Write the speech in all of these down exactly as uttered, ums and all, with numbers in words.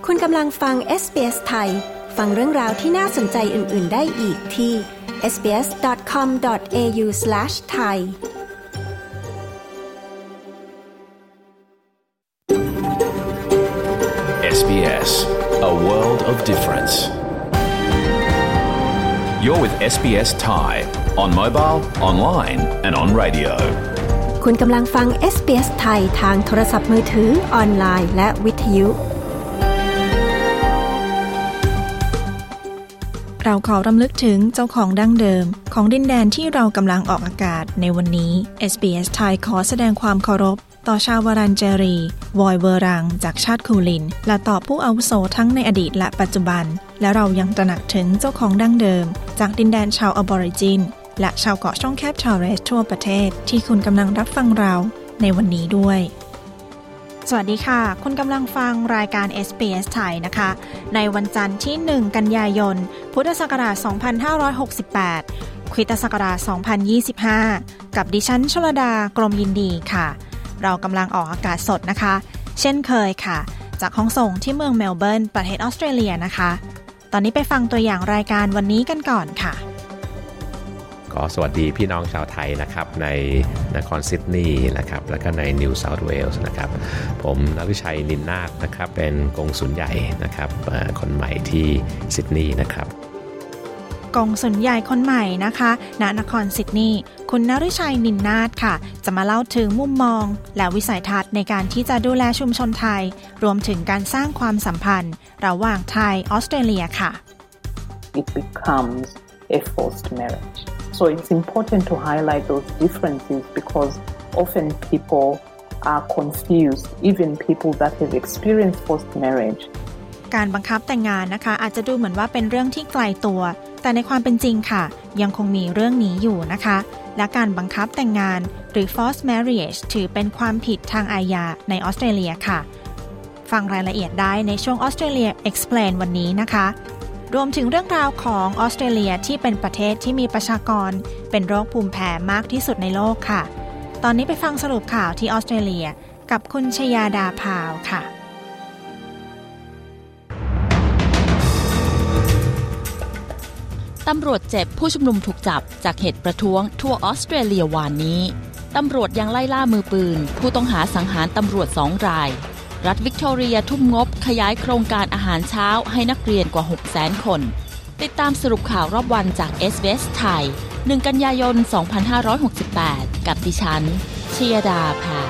คุณกำลังฟัง เอส บี เอส ไทยฟังเรื่องราวที่น่าสนใจอื่นๆได้อีกที่ เอส บี เอส ดอท คอม ดอท เอ ยู สแลช ไทยเอส บี เอส, a world of difference. You're with เอส บี เอส Thai on mobile, online and on radio. คุณกำลังฟัง เอส บี เอส ไทยทางโทรศัพท์มือถือออนไลน์และวิทยุเราขอรำลึกถึงเจ้าของดั้งเดิมของดินแดนที่เรากำลังออกอากาศในวันนี้ เอส บี เอส ไทยขอแสดงความเคารพต่อชาววารันเจรีวอยเวอรังจากชาติคูลินและต่อผู้อาวุโสทั้งในอดีตและปัจจุบันและเรายังตระหนักถึงเจ้าของดั้งเดิมจากดินแดนชาวอบอริจินและชาวเกาะช่องแคบทอร์เรสทั่วประเทศที่คุณกำลังรับฟังเราในวันนี้ด้วยสวัสดีค่ะคุณกำลังฟังรายการ เอส บี เอส ไทยนะคะในวันจันทร์ที่หนึ่งกันยายนพุทธศักราชสองพันห้าร้อยหกสิบแปดคริสตศักราชสองพันยี่สิบห้ากับดิฉันชลดากรมยินดีค่ะเรากำลังออกอากาศสดนะคะเช่นเคยค่ะจากห้องส่งที่เมืองเมลเบิร์นประเทศออสเตรเลียนะคะตอนนี้ไปฟังตัวอย่างรายการวันนี้กันก่อนค่ะขอสวัสดีพี่น้องชาวไทยนะครับในนครซิดนีย์นะครับแล้วก็ในนิวเซาท์เวลส์นะครับผมณฤชัยนินนาถนะครับเป็นกงสุลใหญ่นะครับคนใหม่ที่ซิดนีย์นะครับกงสุลใหญ่คนใหม่นะคะณนครซิดนีย์คุณณฤชัยนินนาถค่ะจะมาเล่าถึงมุมมองและวิสัยทัศน์ในการที่จะดูแลชุมชนไทยรวมถึงการสร้างความสัมพันธ์ระหว่างไทยออสเตรเลียค่ะ It becomes a forced marriage.So it's important to highlight those differences because often people are confused, even people that have experienced forced marriage. การบังคับแต่งงานนะคะอาจจะดูเหมือนว่าเป็นเรื่องที่ไกลตัวแต่ในความเป็นจริงค่ะยังคงมีเรื่องนี้อยู่นะคะและการบังคับแต่งงานหรือ forced marriage ถือเป็นความผิดทางอาญาในออสเตรเลียค่ะฟังรายละเอียดได้ในช่วง Australia Explain วันนี้นะคะรวมถึงเรื่องราวของออสเตรเลียที่เป็นประเทศที่มีประชากรเป็นโรคภูมิแพ้มากที่สุดในโลกค่ะตอนนี้ไปฟังสรุปข่าวที่ออสเตรเลียกับคุณชยาดาพาวค่ะตำรวจเจ็บผู้ชุมนุมถูกจับจากเหตุประท้วงทั่วออสเตรเลียวานนี้ตำรวจยังไล่ล่ามือปืนผู้ต้องหาสังหารตำรวจสองรายรัฐวิกตอเรียทุ่มงบขยายโครงการอาหารเช้าให้นักเรียนกว่า หกแสน คนติดตามสรุปข่าวรอบวันจาก เอส บี เอส ไทยหนึ่งกันยายนสองพันห้าร้อยหกสิบแปดกับดิฉันชยดาภา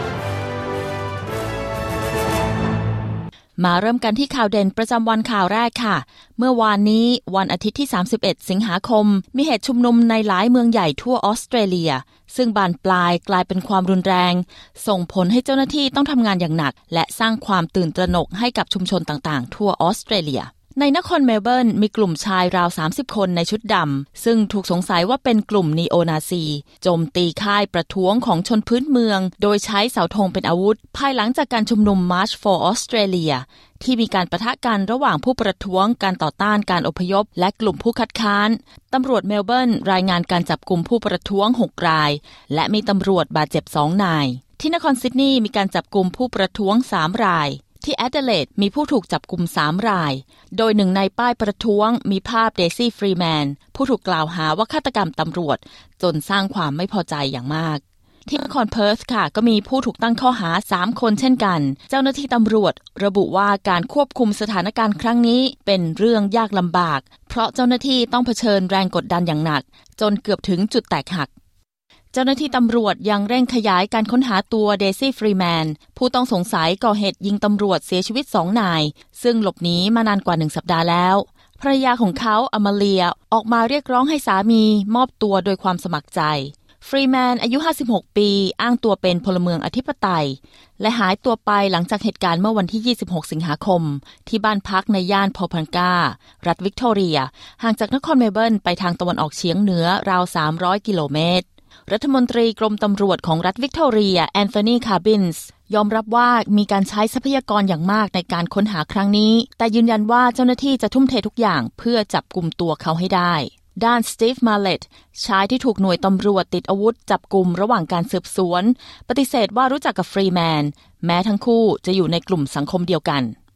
มาเริ่มกันที่ข่าวเด่นประจำวันข่าวแรกค่ะเมื่อวานนี้วันอาทิตย์ที่สามสิบเอ็ดสิงหาคมมีเหตุชุมนุมในหลายเมืองใหญ่ทั่วออสเตรเลียซึ่งบานปลายกลายเป็นความรุนแรงส่งผลให้เจ้าหน้าที่ต้องทำงานอย่างหนักและสร้างความตื่นตระหนกให้กับชุมชนต่างๆทั่วออสเตรเลียในนครเมลเบิร์นมีกลุ่มชายราวสามสิบคนในชุดดำซึ่งถูกสงสัยว่าเป็นกลุ่มนีโอนาซีโจมตีค่ายประท้วงของชนพื้นเมืองโดยใช้เสาธงเป็นอาวุธภายหลังจากการชุมนุม March for Australia ที่มีการปะทะกันระหว่างผู้ประท้วงการต่อต้านการอพยพและกลุ่มผู้คัดค้านตำรวจเมลเบิร์นรายงานการจับกุมผู้ประท้วงหกรายและมีตำรวจบาดเจ็บสองนายที่นครซิดนีย์มีการจับกุมผู้ประท้วงสามรายที่แอดเดเลดมีผู้ถูกจับกุมสามรายโดยหนึ่งในป้ายประท้วงมีภาพเดซี่ฟรีแมนผู้ถูกกล่าวหาว่าฆาตกรรมตำรวจจนสร้างความไม่พอใจอย่างมากที่นครเพิร์ธค่ะก็มีผู้ถูกตั้งข้อหาสามคนเช่นกันเจ้าหน้าที่ตำรวจระบุว่าการควบคุมสถานการณ์ครั้งนี้เป็นเรื่องยากลำบากเพราะเจ้าหน้าที่ต้องเผชิญแรงกดดันอย่างหนักจนเกือบถึงจุดแตกหักเจ้าหน้าที่ตำรวจยังเร่งขยายการค้นหาตัวเดซี่ฟรีแมนผู้ต้องสงสัยก่อเหตุยิงตำรวจเสียชีวิตสองนายซึ่งหลบหนีมานานกว่าหนึ่งสัปดาห์แล้วภรรยาของเขาอมาเลียออกมาเรียกร้องให้สามีมอบตัวโดยความสมัครใจฟรีแมนอายุห้าสิบหกปีอ้างตัวเป็นพลเมืองอธิปไตยและหายตัวไปหลังจากเหตุการณ์เมื่อวันที่ยี่สิบหกสิงหาคมที่บ้านพักในย่านพอพันการัฐวิกตอเรียห่างจากนครเมลเบิร์นไปทางตะวันออกเฉียงเหนือราวสามร้อยกิโลเมตรรัฐมนตรีกรมตำรวจของรัฐวิกตอเรียแอนโทนีคาร์บินส์ยอมรับว่ามีการใช้ทรัพยากรอย่างมากในการค้นหาครั้งนี้แต่ยืนยันว่าเจ้าหน้าที่จะทุ่มเททุกอย่างเพื่อจับกุมตัวเขาให้ได้ด้านสตีฟมาเลตชายที่ถูกหน่วยตำรวจติดอาวุธจับกุมระหว่างการสืบสวนปฏิเสธว่ารู้จักกับฟรีแมนแม้ทั้งคู่จะอยู่ในกลุ่มสังคมเดียวกัน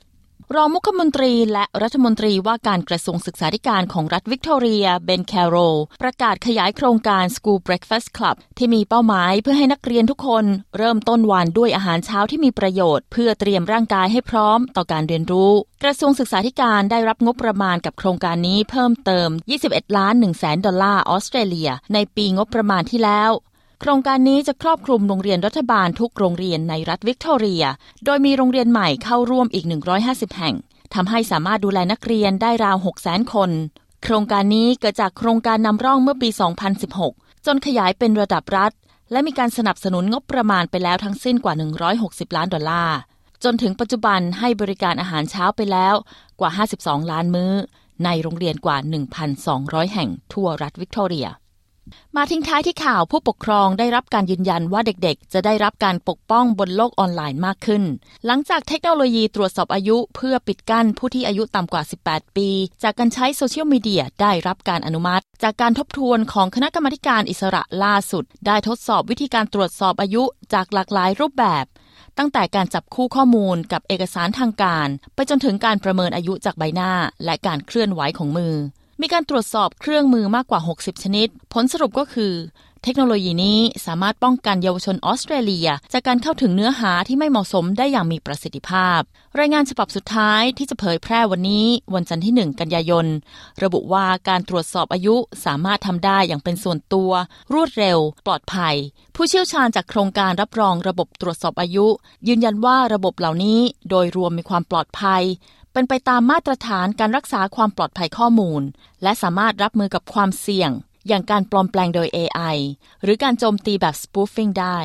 รองมุขมนตรีและรัฐมนตรีว่าการกระทรวงศึกษาธิการของรัฐวิกตอเรียเบนแคโรลประกาศขยายโครงการ School Breakfast Club ที่มีเป้าหมายเพื่อให้นักเรียนทุกคนเริ่มต้นวันด้วยอาหารเช้าที่มีประโยชน์เพื่อเตรียมร่างกายให้พร้อมต่อการเรียนรู้กระทรวงศึกษาธิการได้รับงบประมาณกับโครงการนี้เพิ่มเติมยี่สิบเอ็ดล้านหนึ่งแสนดอลลาร์ออสเตรเลียในปีงบประมาณที่แล้วโครงการนี้จะครอบคลุมโรงเรียนรัฐบาลทุกโรงเรียนในรัฐวิกตอเรียโดยมีโรงเรียนใหม่เข้าร่วมอีกหนึ่งร้อยห้าสิบแห่งทำให้สามารถดูแลนักเรียนได้ราว หกแสน คนโครงการนี้เกิดจากโครงการนำร่องเมื่อปี สองพันสิบหก จนขยายเป็นระดับรัฐและมีการสนับสนุนงบประมาณไปแล้วทั้งสิ้นกว่าหนึ่งร้อยหกสิบล้านดอลลาร์จนถึงปัจจุบันให้บริการอาหารเช้าไปแล้วกว่าห้าสิบสองล้านมื้อในโรงเรียนกว่า หนึ่งพันสองร้อย แห่งทั่วรัฐวิกตอเรียมาทิ้งท้ายที่ข่าวผู้ปกครองได้รับการยืนยันว่าเด็กๆจะได้รับการปกป้องบนโลกออนไลน์มากขึ้นหลังจากเทคโนโลยีตรวจสอบอายุเพื่อปิดกั้นผู้ที่อายุต่ำกว่าสิบแปดปีจากการใช้โซเชียลมีเดียได้รับการอนุมัติจากการทบทวนของคณะกรรมาการอิสระล่าสุดได้ทดสอบวิธีการตรวจสอบอายุจากหลากหลายรูปแบบตั้งแต่การจับคู่ข้อมูลกับเอกสารทางการไปจนถึงการประเมินอายุจากใบหน้าและการเคลื่อนไหวของมือมีการตรวจสอบเครื่องมือมากกว่าหกสิบชนิดผลสรุปก็คือเทคโนโลยีนี้สามารถป้องกันเยาวชนออสเตรเลียจากการเข้าถึงเนื้อหาที่ไม่เหมาะสมได้อย่างมีประสิทธิภาพรายงานฉบับสุดท้ายที่จะเผยแพร่วันนี้วันจันทร์ที่หนึ่งกันยายนระบุว่าการตรวจสอบอายุสามารถทำได้อย่างเป็นส่วนตัวรวดเร็วปลอดภัยผู้เชี่ยวชาญจากโครงการรับรองระบบตรวจสอบอายุยืนยันว่าระบบเหล่านี้โดยรวมมีความปลอดภัยเป็นไปตามมาตรฐานการรักษาความปลอดภัยข้อมูลและสามารถรับมือกับความเสี่ยงอย่างการปลอมแปลงโดย เอ ไอ หรือการโจมตีแบบ spoofing ได้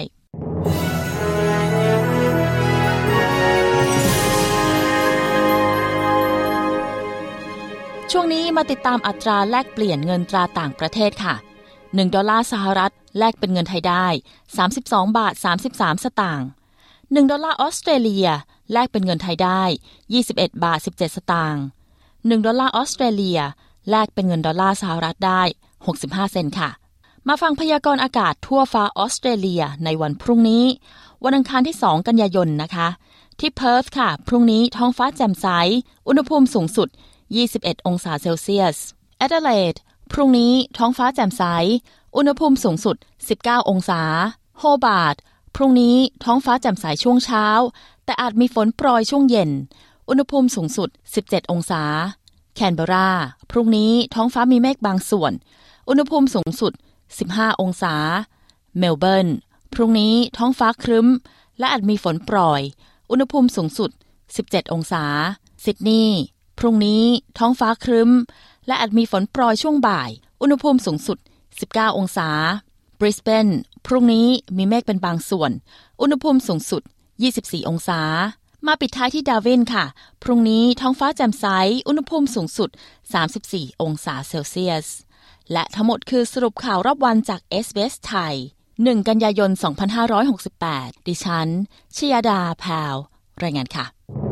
ช่วงนี้มาติดตามอัตราแลกเปลี่ยนเงินตราต่างประเทศค่ะหนึ่งดอลลาร์สหรัฐแลกเป็นเงินไทยได้สามสิบสองบาทสามสิบสามสตางค์หนึ่งดอลลาร์ออสเตรเลียแลกเป็นเงินไทยได้ยี่สิบเอ็ดบาทสิบเจ็ดสตางค์หนึ่งดอลลาร์ออสเตรเลียแลกเป็นเงินดอลลาร์สหรัฐได้หกสิบห้าเซนต์ค่ะมาฟังพยากรณ์อากาศทั่วฟ้าออสเตรเลียในวันพรุ่งนี้วันอังคารที่สองกันยายนนะคะที่เพิร์ธค่ะพรุ่งนี้ท้องฟ้าแจ่มใสอุณหภูมิสูงสุดยี่สิบเอ็ดองศาเซลเซียสแอดเดเลดพรุ่งนี้ท้องฟ้าแจ่มใสอุณหภูมิสูงสุดสิบเก้าองศาโฮบาร์ตพรุ่งนี้ท้องฟ้าแจ่มใสช่วงเช้าแต่อาจมีฝนโปรยช่วงเย็นอุณหภูมิสูงสุดสิบเจ็ดองศาแคนเบอราพรุ่งนี้ท้องฟ้ามีเมฆบางส่วนอุณหภูมิสูงสุดสิบห้าองศาเมลเบิร์นพรุ่งนี้ท้องฟ้าครึ้มและอาจมีฝนโปรยอุณหภูมิสูงสุดสิบเจ็ดองศาซิดนีย์พรุ่งนี้ท้องฟ้าครึ้มและอาจมีฝนโปรยช่วงบ่ายอุณหภูมิสูงสุดสิบเก้าองศาบริสเบนพรุ่งนี้มีเมฆเป็นบางส่วนอุณหภูมิสูงสุดยี่สิบสี่องศามาปิดท้ายที่ดาร์วินค่ะพรุ่งนี้ท้องฟ้าแจ่มใสอุณหภูมิสูงสุดสามสิบสี่องศาเซลเซียสและทั้งหมดคือสรุปข่าวรอบวันจาก เอส บี เอส ไทยหนึ่งกันยายนสองพันห้าร้อยหกสิบแปดดิฉันชยดาแพรวรายงานค่ะ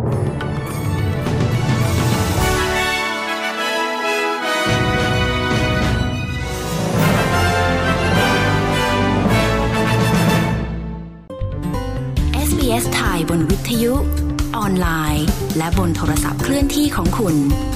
เอส บี เอส ไทยบนวิทยุออนไลน์และบนโทรศัพท์เคลื่อนที่ของคุณ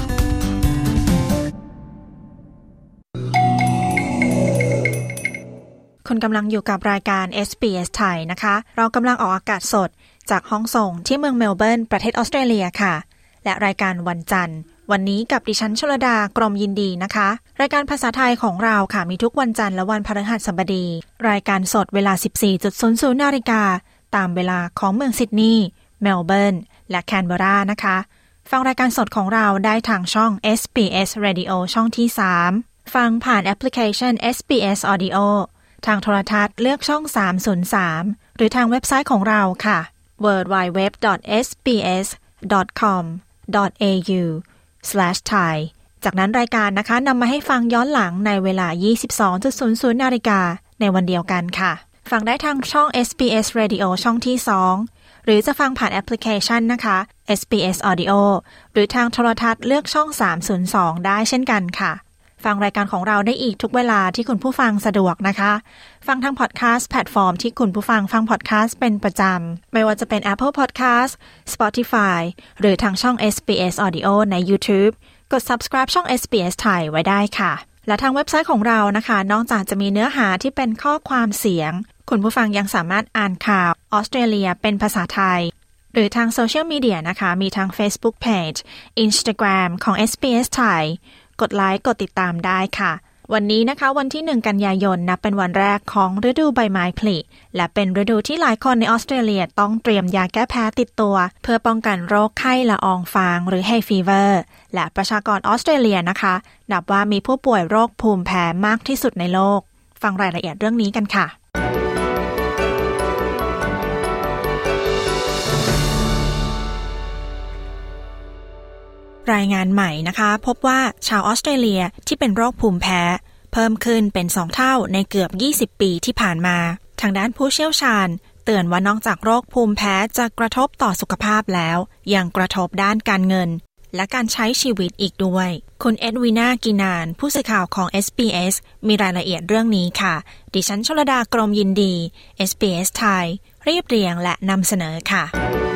คุณกำลังอยู่กับรายการ เอส บี เอส ไทยนะคะเรากำลังออกอากาศสดจากห้องส่งที่เมืองเมลเบิร์นประเทศออสเตรเลียค่ะและรายการวันจันทร์วันนี้กับดิฉันชลดากรมยินดีนะคะรายการภาษาไทยของเราค่ะมีทุกวันจันทร์และวันพฤหัสบดีรายการสดเวลา สิบสี่นาฬิกาตามเวลาของเมืองซิดนีย์เมลเบิร์นและแคนเบอรานะคะฟังรายการสดของเราได้ทางช่อง เอส บี เอส Radio ช่องที่สามฟังผ่านแอปพลิเคชัน เอส บี เอส Audio ทางโทรทัศน์เลือกช่องสามศูนย์สามหรือทางเว็บไซต์ของเราค่ะ ดับเบิลยู ดับเบิลยู ดับเบิลยู ดอท เอส บี เอส ดอท คอม ดอท เอ ยู สแลช ไทย จากนั้นรายการนะคะนำมาให้ฟังย้อนหลังในเวลา ยี่สิบสองนาฬิกาในวันเดียวกันค่ะฟังได้ทางช่อง เอส บี เอส Radio ช่องที่สองหรือจะฟังผ่านแอปพลิเคชันนะคะ เอส บี เอส Audio หรือทางโทรทัศน์เลือกช่องสามศูนย์สองได้เช่นกันค่ะฟังรายการของเราได้อีกทุกเวลาที่คุณผู้ฟังสะดวกนะคะฟังทางพอดแคสต์แพลตฟอร์มที่คุณผู้ฟังฟังพอดแคสต์เป็นประจำไม่ว่าจะเป็น Apple Podcast Spotify หรือทางช่อง เอส บี เอส Audio ใน YouTube กด Subscribe ช่อง เอส บี เอส ไทยไว้ได้ค่ะและทางเว็บไซต์ของเรานะคะนอกจากจะมีเนื้อหาที่เป็นข้อความเสียงคุณผู้ฟังยังสามารถอ่านข่าวออสเตรเลียเป็นภาษาไทยหรือทางโซเชียลมีเดียนะคะมีทาง Facebook Page Instagram ของ เอส บี เอส ไทยกดไลค์กดติดตามได้ค่ะวันนี้นะคะวันที่หนึ่งกันยายนนับเป็นวันแรกของฤดูใบไม้ผลิและเป็นฤดูที่หลายคนในออสเตรเลียต้องเตรียมยาแก้แพ้ติดตัวเพื่อป้องกันโรคไข้ละอองฟางหรือ hay fever และประชากรออสเตรเลียนะคะนับว่ามีผู้ป่วยโรคภูมิแพ้มากที่สุดในโลกฟังรายละเอียดเรื่องนี้กันค่ะรายงานใหม่นะคะพบว่าชาวออสเตรเลียที่เป็นโรคภูมิแพ้เพิ่มขึ้นเป็นสองเท่าในเกือบยี่สิบปีที่ผ่านมาทางด้านผู้เชี่ยวชาญเตือนว่านอกจากโรคภูมิแพ้จะกระทบต่อสุขภาพแล้วยังกระทบด้านการเงินและการใช้ชีวิตอีกด้วยคุณเอ็ดวีนากินานผู้สื่อข่าวของ เอส บี เอส มีรายละเอียดเรื่องนี้ค่ะดิฉันชลดากรมยินดี เอส บี เอส ไทยเรียบเรียงและนำเสนอค่ะ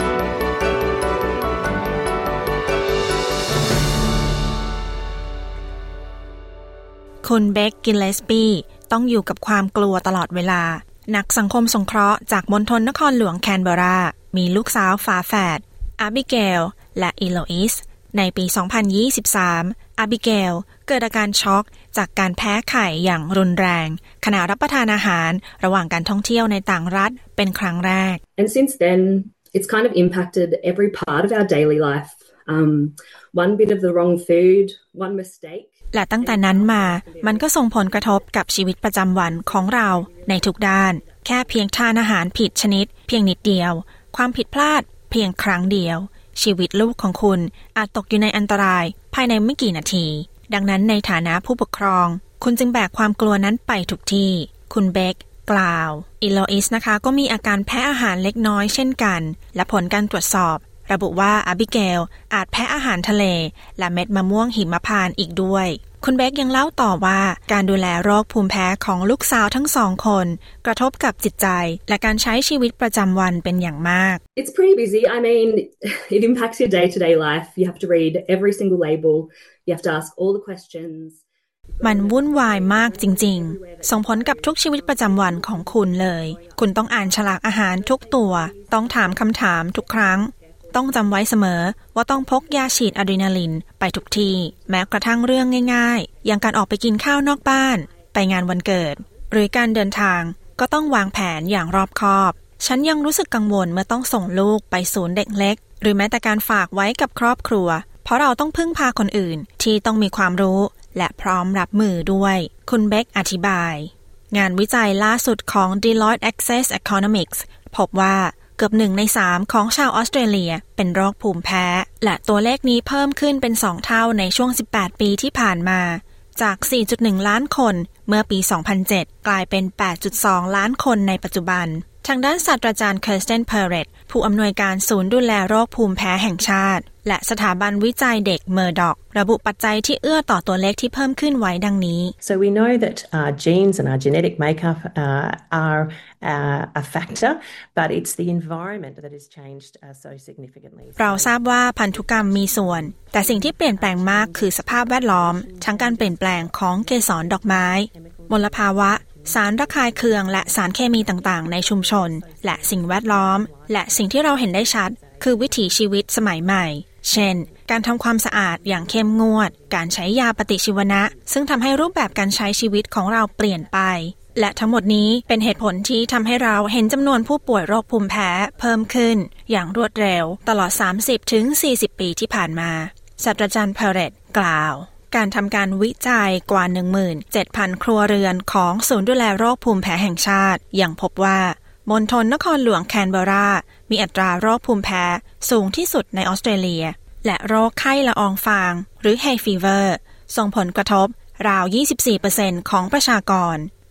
คุณเบคกิลเลสปีต้องอยู่กับความกลัวตลอดเวลานักสังคมสงเคราะห์จากมณฑลนครหลวงแคนเบอรามีลูกสาวฝาแฝดอาบิเกลและอีโลอิสในปีสองพันยี่สิบสามอาบิเกลเกิดอาการช็อกจากการแพ้ไข่อย่างรุนแรงขณะรับประทานอาหารระหว่างการท่องเที่ยวในต่างรัฐเป็นครั้งแรก And since then it's kind of impacted every part of our daily life um one bit of the wrong food one mistake และตั้งแต่นั้นมามันก็ส่งผลกระทบกับชีวิตประจำวันของเราในทุกด้านแค่เพียงทานอาหารผิดชนิดเพียงนิดเดียวความผิดพลาดเพียงครั้งเดียวชีวิตลูกของคุณอาจตกอยู่ในอันตรายภายในไม่กี่นาทีดังนั้นในฐานะผู้ปกครองคุณจึงแบกความกลัวนั้นไปทุกที่คุณเบคกล่าวอีโลอิสนะคะก็มีอาการแพ้อาหารเล็กน้อยเช่นกันและผลการตรวจสอบระบุว่าอาบิเกลอาจแพ้อาหารทะเลและเม็ดมะม่วงหิมพานต์อีกด้วยคุณเบคยังเล่าต่อว่าการดูแลโรคภูมิแพ้ของลูกสาวทั้งสองคนกระทบกับจิตใจและการใช้ชีวิตประจำวันเป็นอย่างมาก It's pretty busy. I mean, it impacts your day-to-day life. You have to read every single label. You have to ask all the questions. มันวุ่นวายมากจริงๆส่งผลกับทุกชีวิตประจำวันของคุณเลยคุณต้องอ่านฉลากอาหารทุกตัวต้องถามคำถามทุกครั้งต้องจำไว้เสมอว่าต้องพกยาฉีดอะดรีนาลินไปทุกที่แม้กระทั่งเรื่องง่ายๆอย่างการออกไปกินข้าวนอกบ้านไปงานวันเกิดหรือการเดินทางก็ต้องวางแผนอย่างรอบคอบฉันยังรู้สึกกังวลเมื่อต้องส่งลูกไปศูนย์เด็กเล็กหรือแม้แต่การฝากไว้กับครอบครัวเพราะเราต้องพึ่งพาคนอื่นที่ต้องมีความรู้และพร้อมรับมือด้วยคุณเบคอธิบายงานวิจัยล่าสุดของ Deloitte Access Economics พบว่าเกือบหนึ่งในสามของชาวออสเตรเลียเป็นโรคภูมิแพ้และตัวเลขนี้เพิ่มขึ้นเป็นสองเท่าในช่วงสิบแปดปีที่ผ่านมาจาก สี่จุดหนึ่ง ล้านคนเมื่อปี สองพันเจ็ด กลายเป็น แปดจุดสอง ล้านคนในปัจจุบันทางด้านศาสตราจารย์เคอร์สเตนเพอร์เรตผู้อำนวยการศูนย์ดูแลโรคภูมิแพ้แห่งชาติและสถาบันวิจัยเด็กเมอร์ดอกระบุปัจจัยที่เอื้อต่อตัวเลขที่เพิ่มขึ้นไว้ดังนี้ So we know that our genes and our genetic makeup uh, are uh, a factor, but it's the environment that has changed uh, so significantly. เราทราบว่าพันธุกรรมมีส่วนแต่สิ่งที่เปลี่ยนแปลงมากคือสภาพแวดล้อมทั้งการเปลี่ยนแปลงของเกสรดอกไม้มลภาวะสารระคายเคืองและสารเคมีต่างๆในชุมชนและสิ่งแวดล้อมและสิ่งที่เราเห็นได้ชัดคือวิถีชีวิตสมัยใหม่เช่นการทำความสะอาดอย่างเข้มงวดการใช้ยาปฏิชีวนะซึ่งทำให้รูปแบบการใช้ชีวิตของเราเปลี่ยนไปและทั้งหมดนี้เป็นเหตุผลที่ทำให้เราเห็นจำนวนผู้ป่วยโรคภูมิแพ้เพิ่มขึ้นอย่างรวดเร็วตลอด สามสิบถึงสี่สิบ ปีที่ผ่านมาศาสตราจารย์เพเรตกล่าวการทำการวิจัยกว่า หนึ่งหมื่นเจ็ดพัน ครัวเรือนของศูนย์ดูแลโรคภูมิแพ้แห่งชาติยังพบว่ามณฑลนครหลวงแคนเบอรามีอัตราโรคภูมิแพ้สูงที่สุดในออสเตรเลียและโรคไข้ละอองฟางหรือ hay fever ส่งผลกระทบราว ยี่สิบสี่เปอร์เซ็นต์ ของประชากร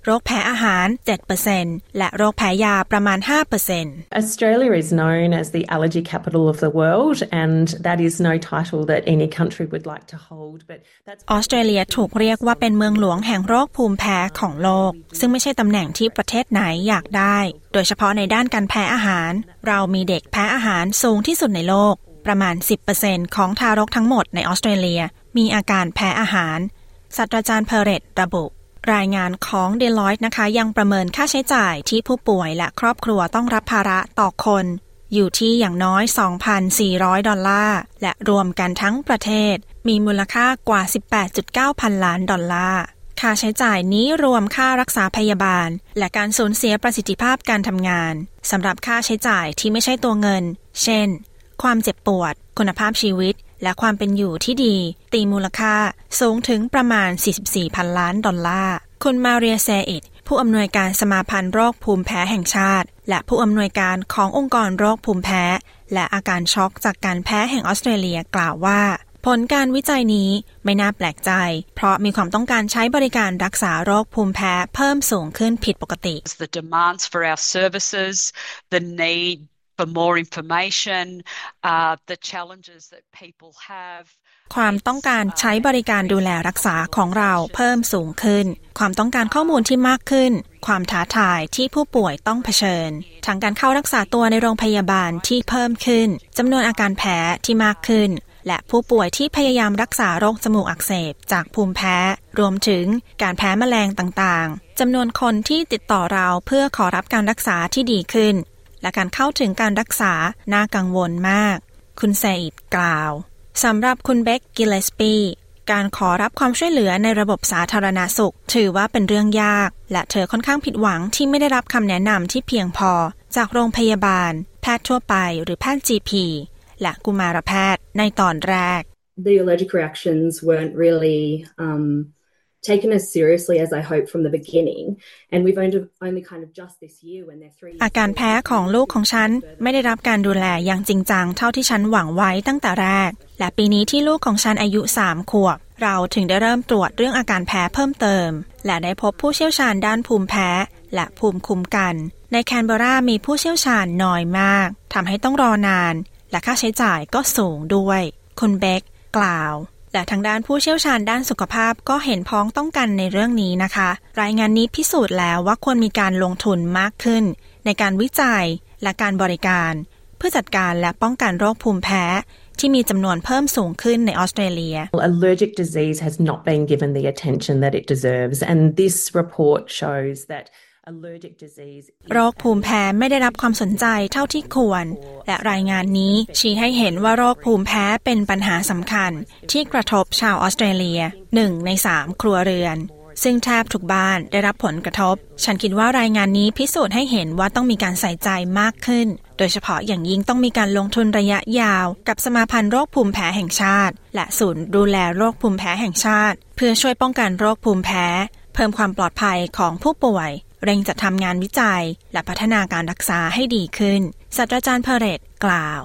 โรคแพ้อาหาร เจ็ดเปอร์เซ็นต์ และโรคแพ้ยาประมาณ ห้าเปอร์เซ็นต์ Australia is known as the allergy capital of the world and that is no title that any country would like to hold but that's ออสเตรเลียถูกเรียกว่าเป็นเมืองหลวงแห่งโรคภูมิแพ้ของโลกซึ่งไม่ใช่ตำแหน่งที่ประเทศไหนอยากได้โดยเฉพาะในด้านการแพ้อาหารเรามีเด็กแพ้อาหารสูงที่สุดในโลกประมาณ สิบเปอร์เซ็นต์ ของทารกทั้งหมดในออสเตรเลียมีอาการแพ้อาหารศาสตราจารย์เพอร์เรตระบุรายงานของ Deloitte นะคะยังประเมินค่าใช้จ่ายที่ผู้ป่วยและครอบครัวต้องรับภาระต่อคนอยู่ที่อย่างน้อย สองพันสี่ร้อย ดอลลาร์และรวมกันทั้งประเทศมีมูลค่ากว่า สิบแปดจุดเก้า พันล้านดอลลาร์ค่าใช้จ่ายนี้รวมค่ารักษาพยาบาลและการสูญเสียประสิทธิภาพการทำงานสำหรับค่าใช้จ่ายที่ไม่ใช่ตัวเงินเช่นความเจ็บปวดคุณภาพชีวิตและความเป็นอยู่ที่ดีตีมูลค่าสูงถึงประมาณ สี่สิบสี่ พันล้านดอลลาร์คุณมาเรียเซอิดผู้อำนวยการสมาพันธ์โรคภูมิแพ้แห่งชาติและผู้อำนวยการขององค์กรโรคภูมิแพ้และอาการช็อกจากการแพ้แห่งออสเตรเลียกล่าวว่าผลการวิจัยนี้ไม่น่าแปลกใจเพราะมีความต้องการใช้บริการรักษาโรคภูมิแพ้เพิ่มสูงขึ้นผิดปกติ The demands for our services, the need for more information, uh, the challenges that people have ความต้องการใช้บริการดูแลรักษาของเราเพิ่มสูงขึ้นความต้องการข้อมูลที่มากขึ้นความท้าทายที่ผู้ป่วยต้องเผชิญทั้งการเข้ารักษาตัวในโรงพยาบาลที่เพิ่มขึ้นจำนวนอาการแพ้ที่มากขึ้นและผู้ป่วยที่พยายามรักษาโรคจมูกอักเสบจากภูมิแพ้รวมถึงการแพ้แมลงต่างๆจำนวนคนที่ติดต่อเราเพื่อขอรับการรักษาที่ดีขึ้นและการเข้าถึงการรักษาน่ากังวลมากคุณเซอิดกล่าวสำหรับคุณเบคกิลเลสปีการขอรับความช่วยเหลือในระบบสาธารณสุขถือว่าเป็นเรื่องยากและเธอค่อนข้างผิดหวังที่ไม่ได้รับคำแนะนำที่เพียงพอจากโรงพยาบาลแพทย์ทั่วไปหรือแพทย์ จี พี และกุมารแพทย์ในตอนแรก The allergic reactions weren't really um, taken as seriously as I hoped from the beginning and we've only, only kind of just this year when they're three อาการแพ้ของลูกของฉันไม่ได้รับการดูแลอย่างจริงจังเท่าที่ฉันหวังไว้ตั้งแต่แรกและปีนี้ที่ลูกของฉันอายุสามขวบเราถึงได้เริ่มตรวจเรื่องอาการแพ้เพิ่มเติมและได้พบผู้เชี่ยวชาญด้านภูมิแพ้และภูมิคุ้มกันในแคนเบอรามีผู้เชี่ยวชาญน้อยมากทำให้ต้องรอนานและค่าใช้จ่ายก็สูงด้วยคุณเบคกล่าวและทางด้านผู้เชี่ยวชาญด้านสุขภาพก็เห็นพ้องต้องกันในเรื่องนี้นะคะรายงานนี้พิสูจน์แล้วว่าควรมีการลงทุนมากขึ้นในการวิจัยและการบริการเพื่อจัดการและป้องกันโรคภูมิแพ้ที่มีจำนวนเพิ่มสูงขึ้นในออสเตรเลีย Allergic disease has not been given the attention that it deserves and this report shows thatโรคภูมิแพ้ไม่ได้รับความสนใจเท่าที่ควรและรายงานนี้ชี้ให้เห็นว่าโรคภูมิแพ้เป็นปัญหาสำคัญที่กระทบชาวออสเตรเลียหนึ่งในสามครัวเรือนซึ่งแทบทุกบ้านได้รับผลกระทบฉันคิดว่ารายงานนี้พิสูจน์ให้เห็นว่าต้องมีการใส่ใจมากขึ้นโดยเฉพาะอย่างยิ่งต้องมีการลงทุนระยะยาวกับสมาพันธ์โรคภูมิแพ้แห่งชาติและศูนย์ดูแลโรคภูมิแพ้แห่งชาติเพื่อช่วยป้องกันโรคภูมิแพ้เพิ่มความปลอดภัยของผู้ป่วยเร่งจัดทำงานวิจัยและพัฒนาการรักษาให้ดีขึ้นศาสตราจารย์เพอร์เรตกล่าว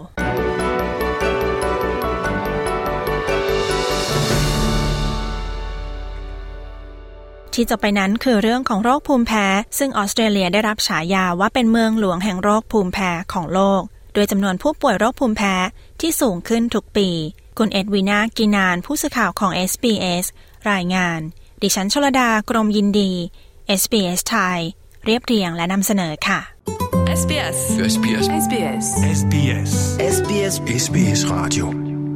ที่จะไปนั้นคือเรื่องของโรคภูมิแพ้ซึ่งออสเตรเลียได้รับฉายาว่าเป็นเมืองหลวงแห่งโรคภูมิแพ้ของโลกโดยจำนวนผู้ป่วยโรคภูมิแพ้ที่สูงขึ้นทุกปีคุณเอ็ดวีนากินานผู้สื่อข่าวของ เอส บี เอส รายงานดิฉันชลดากรมยินดี เอส บี เอส ไทยเรียบเรียงและนำเสนอค่ะเอส บี เอส เอส บี เอส เอส บี เอส เอส บี เอส เอส บี เอส เอส บี เอส Radio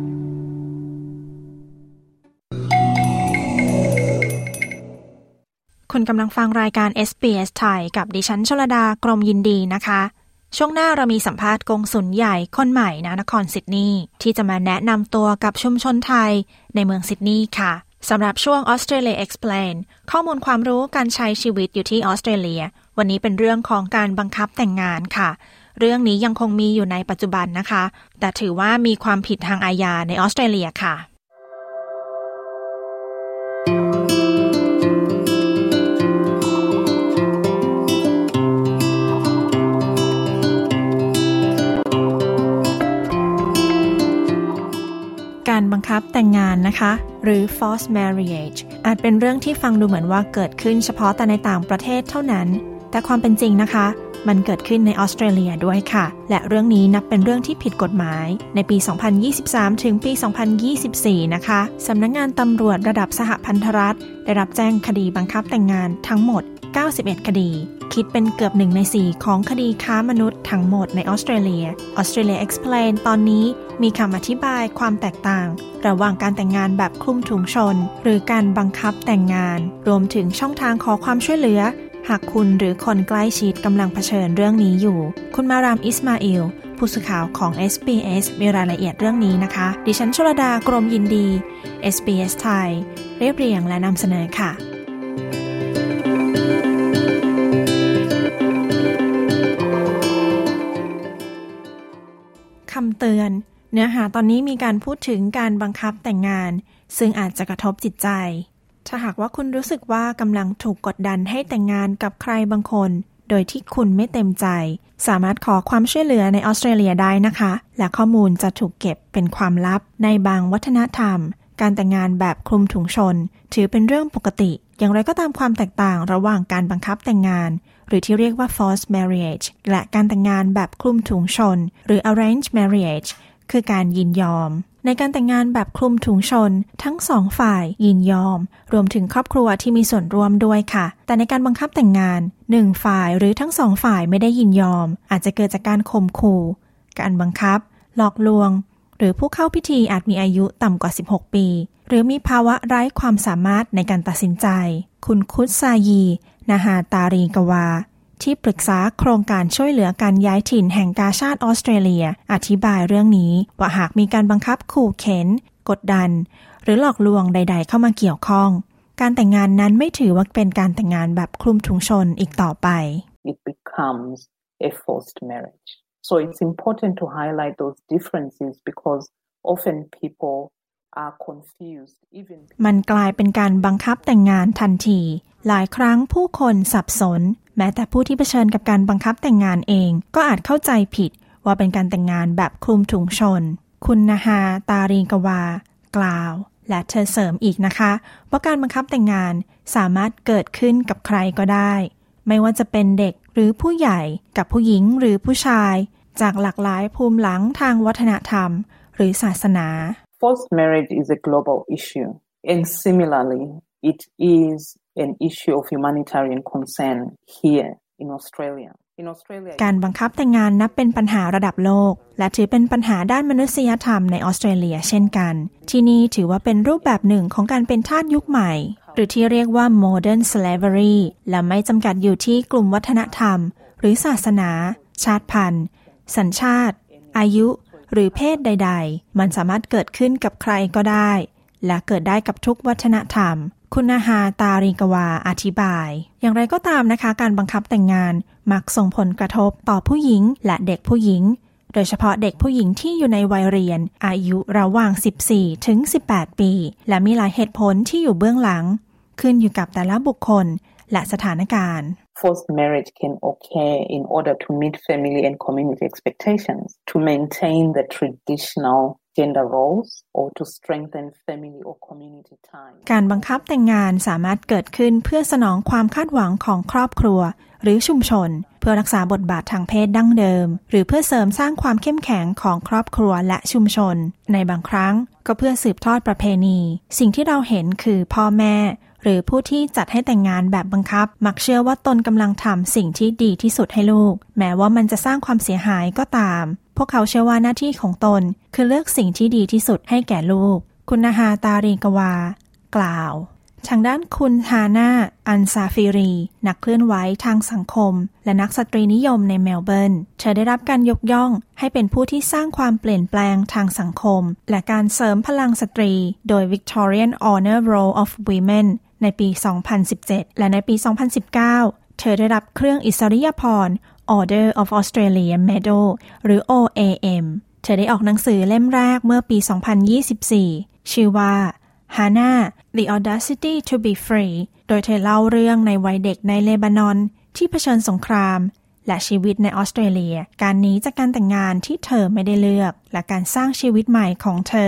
คุณกำลังฟังรายการ เอส บี เอส ไทยกับดิฉันชลดากรมยินดีนะคะช่วงหน้าเรามีสัมภาษณ์กงสุลใหญ่คนใหม่ณนครซิดนีย์ที่จะมาแนะนำตัวกับชุมชนไทยในเมืองซิดนีย์ค่ะสำหรับช่วง Australia Explain ข้อมูลความรู้การใช้ชีวิตอยู่ที่ออสเตรเลียวันนี้เป็นเรื่องของการบังคับแต่งงานค่ะเรื่องนี้ยังคงมีอยู่ในปัจจุบันนะคะแต่ถือว่ามีความผิดทางอาญาในออสเตรเลียค่ะกการบังคับแต่งงานนะคะหรือ forced marriage อาจเป็นเรื่องที่ฟังดูเหมือนว่าเกิดขึ้นเฉพาะแต่ในต่างประเทศเท่านั้นแต่ความเป็นจริงนะคะมันเกิดขึ้นในออสเตรเลียด้วยค่ะและเรื่องนี้นับเป็นเรื่องที่ผิดกฎหมายในปีสองพันยี่สิบสามถึงปีสองพันยี่สิบสี่นะคะสำนักงานตำรวจระดับสหพันธรัฐได้รับแจ้งคดีบังคับแต่งงานทั้งหมดเก้าสิบเอ็ดคดีคิดเป็นเกือบหนึ่งในสี่ของคดีค้ามนุษย์ทั้งหมดในออสเตรเลีย Australia Explain ตอนนี้มีคำอธิบายความแตกต่างระหว่างการแต่งงานแบบคลุมถุงชนหรือการบังคับแต่งงานรวมถึงช่องทางขอความช่วยเหลือหากคุณหรือคนใกล้ชิดกำลังเผชิญเรื่องนี้อยู่คุณมารามอิสมาอิลผู้สื่อข่าวของ เอส บี เอส มีรายละเอียดเรื่องนี้นะคะดิฉันชลดากรมยินดี เอส บี เอส ไทยเรียบเรียงและนำเสนอค่ะคำเตือนเนื้อหาตอนนี้มีการพูดถึงการบังคับแต่งงานซึ่งอาจจะกระทบจิตใจถ้าหากว่าคุณรู้สึกว่ากำลังถูกกดดันให้แต่งงานกับใครบางคนโดยที่คุณไม่เต็มใจสามารถขอความช่วยเหลือในออสเตรเลียได้นะคะและข้อมูลจะถูกเก็บเป็นความลับในบางวัฒนธรรมการแต่งงานแบบคลุมถุงชนถือเป็นเรื่องปกติอย่างไรก็ตามความแตกต่างระหว่างการบังคับแต่งงานหรือที่เรียกว่า forced marriage และการแต่งงานแบบคลุมถุงชนหรือ arranged marriage คือการยินยอมในการแต่งงานแบบคลุมถุงชนทั้งสองฝ่ายยินยอมรวมถึงครอบครัวที่มีส่วนร่วมด้วยค่ะแต่ในการบังคับแต่งงานหนึ่งฝ่ายหรือทั้งสองฝ่ายไม่ได้ยินยอมอาจจะเกิดจากการข่มขู่การบังคับหลอกลวงหรือผู้เข้าพิธีอาจมีอายุต่ำกว่าสิบหกปีหรือมีภาวะไร้ความสามารถในการตัดสินใจคุณคุตซายีนาฮาตารีกวาที่ปรึกษาโครงการช่วยเหลือการย้ายถิ่นแห่งกาชาดออสเตรเลียอธิบายเรื่องนี้ว่าหากมีการบังคับขู่เข็นกดดันหรือหลอกลวงใดๆเข้ามาเกี่ยวข้องการแต่งงานนั้นไม่ถือว่าเป็นการแต่งงานแบบคลุมถุงชนอีกต่อไป It becomes a forced marriage. So it's important to highlight those differences because often people are confused even มันกลายเป็นการบังคับแต่งงานทันทีหลายครั้งผู้คนสับสนแม้แต่ผู้ที่เผชิญกับการบังคับแต่งงานเองก็อาจเข้าใจผิดว่าเป็นการแต่งงานแบบคลุมถุงชนคุณนาฮาตารีกวากล่าวและเธอเสริมอีกนะคะว่าการบังคับแต่งงานสามารถเกิดขึ้นกับใครก็ได้ไม่ว่าจะเป็นเด็กหรือผู้ใหญ่กับผู้หญิงหรือผู้ชายจากหลากหลายภูมิหลังทางวัฒนธรรมหรือศาสนา Forced marriage is a global issue and similarly it is an issue of humanitarian concern here in Australia. In Australia การบังคับแต่งงานนับเป็นปัญหาระดับโลกและถือเป็นปัญหาด้านมนุษยธรรมในออสเตรเลียเช่นกันที่นี่ถือว่าเป็นรูปแบบหนึ่งของการเป็นทาสยุคใหม่หรือที่เรียกว่า modern slavery และไม่จำกัดอยู่ที่กลุ่มวัฒนธรรมหรือศาสนาชาติพันธุ์สัญชาติอายุหรือเพศใดๆมันสามารถเกิดขึ้นกับใครก็ได้และเกิดได้กับทุกวัฒนธรรมคุณนาฮาตาริกวาอธิบายอย่างไรก็ตามนะคะการบังคับแต่งงานมักส่งผลกระทบต่อผู้หญิงและเด็กผู้หญิงโดยเฉพาะเด็กผู้หญิงที่อยู่ในวัยเรียนอายุระหว่างสิบสี่ถึงสิบแปดปีและมีหลายเหตุผลที่อยู่เบื้องหลังขึ้นอยู่กับแต่ละบุคคลและสถานการณ์ Forced marriage can occur in order to meet family and community expectations, to maintain the traditional gender roles, or to strengthen family or community ties. การบังคับแต่งงานสามารถเกิดขึ้นเพื่อสนองความคาดหวังของครอบครัวหรือชุมชนเพื่อรักษาบทบาททางเพศดั้งเดิมหรือเพื่อเสริมสร้างความเข้มแข็งของครอบครัวและชุมชนในบางครั้งก็เพื่อสืบทอดประเพณีสิ่งที่เราเห็นคือพ่อแม่หรือผู้ที่จัดให้แต่งงานแบบบังคับมักเชื่อว่าตนกำลังทำสิ่งที่ดีที่สุดให้ลูกแม้ว่ามันจะสร้างความเสียหายก็ตามพวกเขาเชื่อว่าหน้าที่ของตนคือเลือกสิ่งที่ดีที่สุดให้แก่ลูกคุณนาฮาตารีกวากล่าวทางด้านคุณฮาน่าอันซาฟิรีนักเคลื่อนไหวทางสังคมและนักสตรีนิยมในเมลเบิร์นเธอได้รับการยกย่องให้เป็นผู้ที่สร้างความเปลี่ยนแปลงทางสังคมและการเสริมพลังสตรีโดย Victorian Honour Roll of Women ในปี สองพันสิบเจ็ด และในปี สองพันสิบเก้า เธอได้รับเครื่องอิสริยาภรณ์ Order of Australia Medal หรือ โอ เอ เอ็ม เธอได้ออกหนังสือเล่มแรกเมื่อปี สองพันยี่สิบสี่ ชื่อว่า Hannah The Audacity to be Free โดยเธอเล่าเรื่องในวัยเด็กในเลบานอนที่เผชิญสงครามและชีวิตในออสเตรเลียการหนีจากการแต่งงานที่เธอไม่ได้เลือกและการสร้างชีวิตใหม่ของเธอ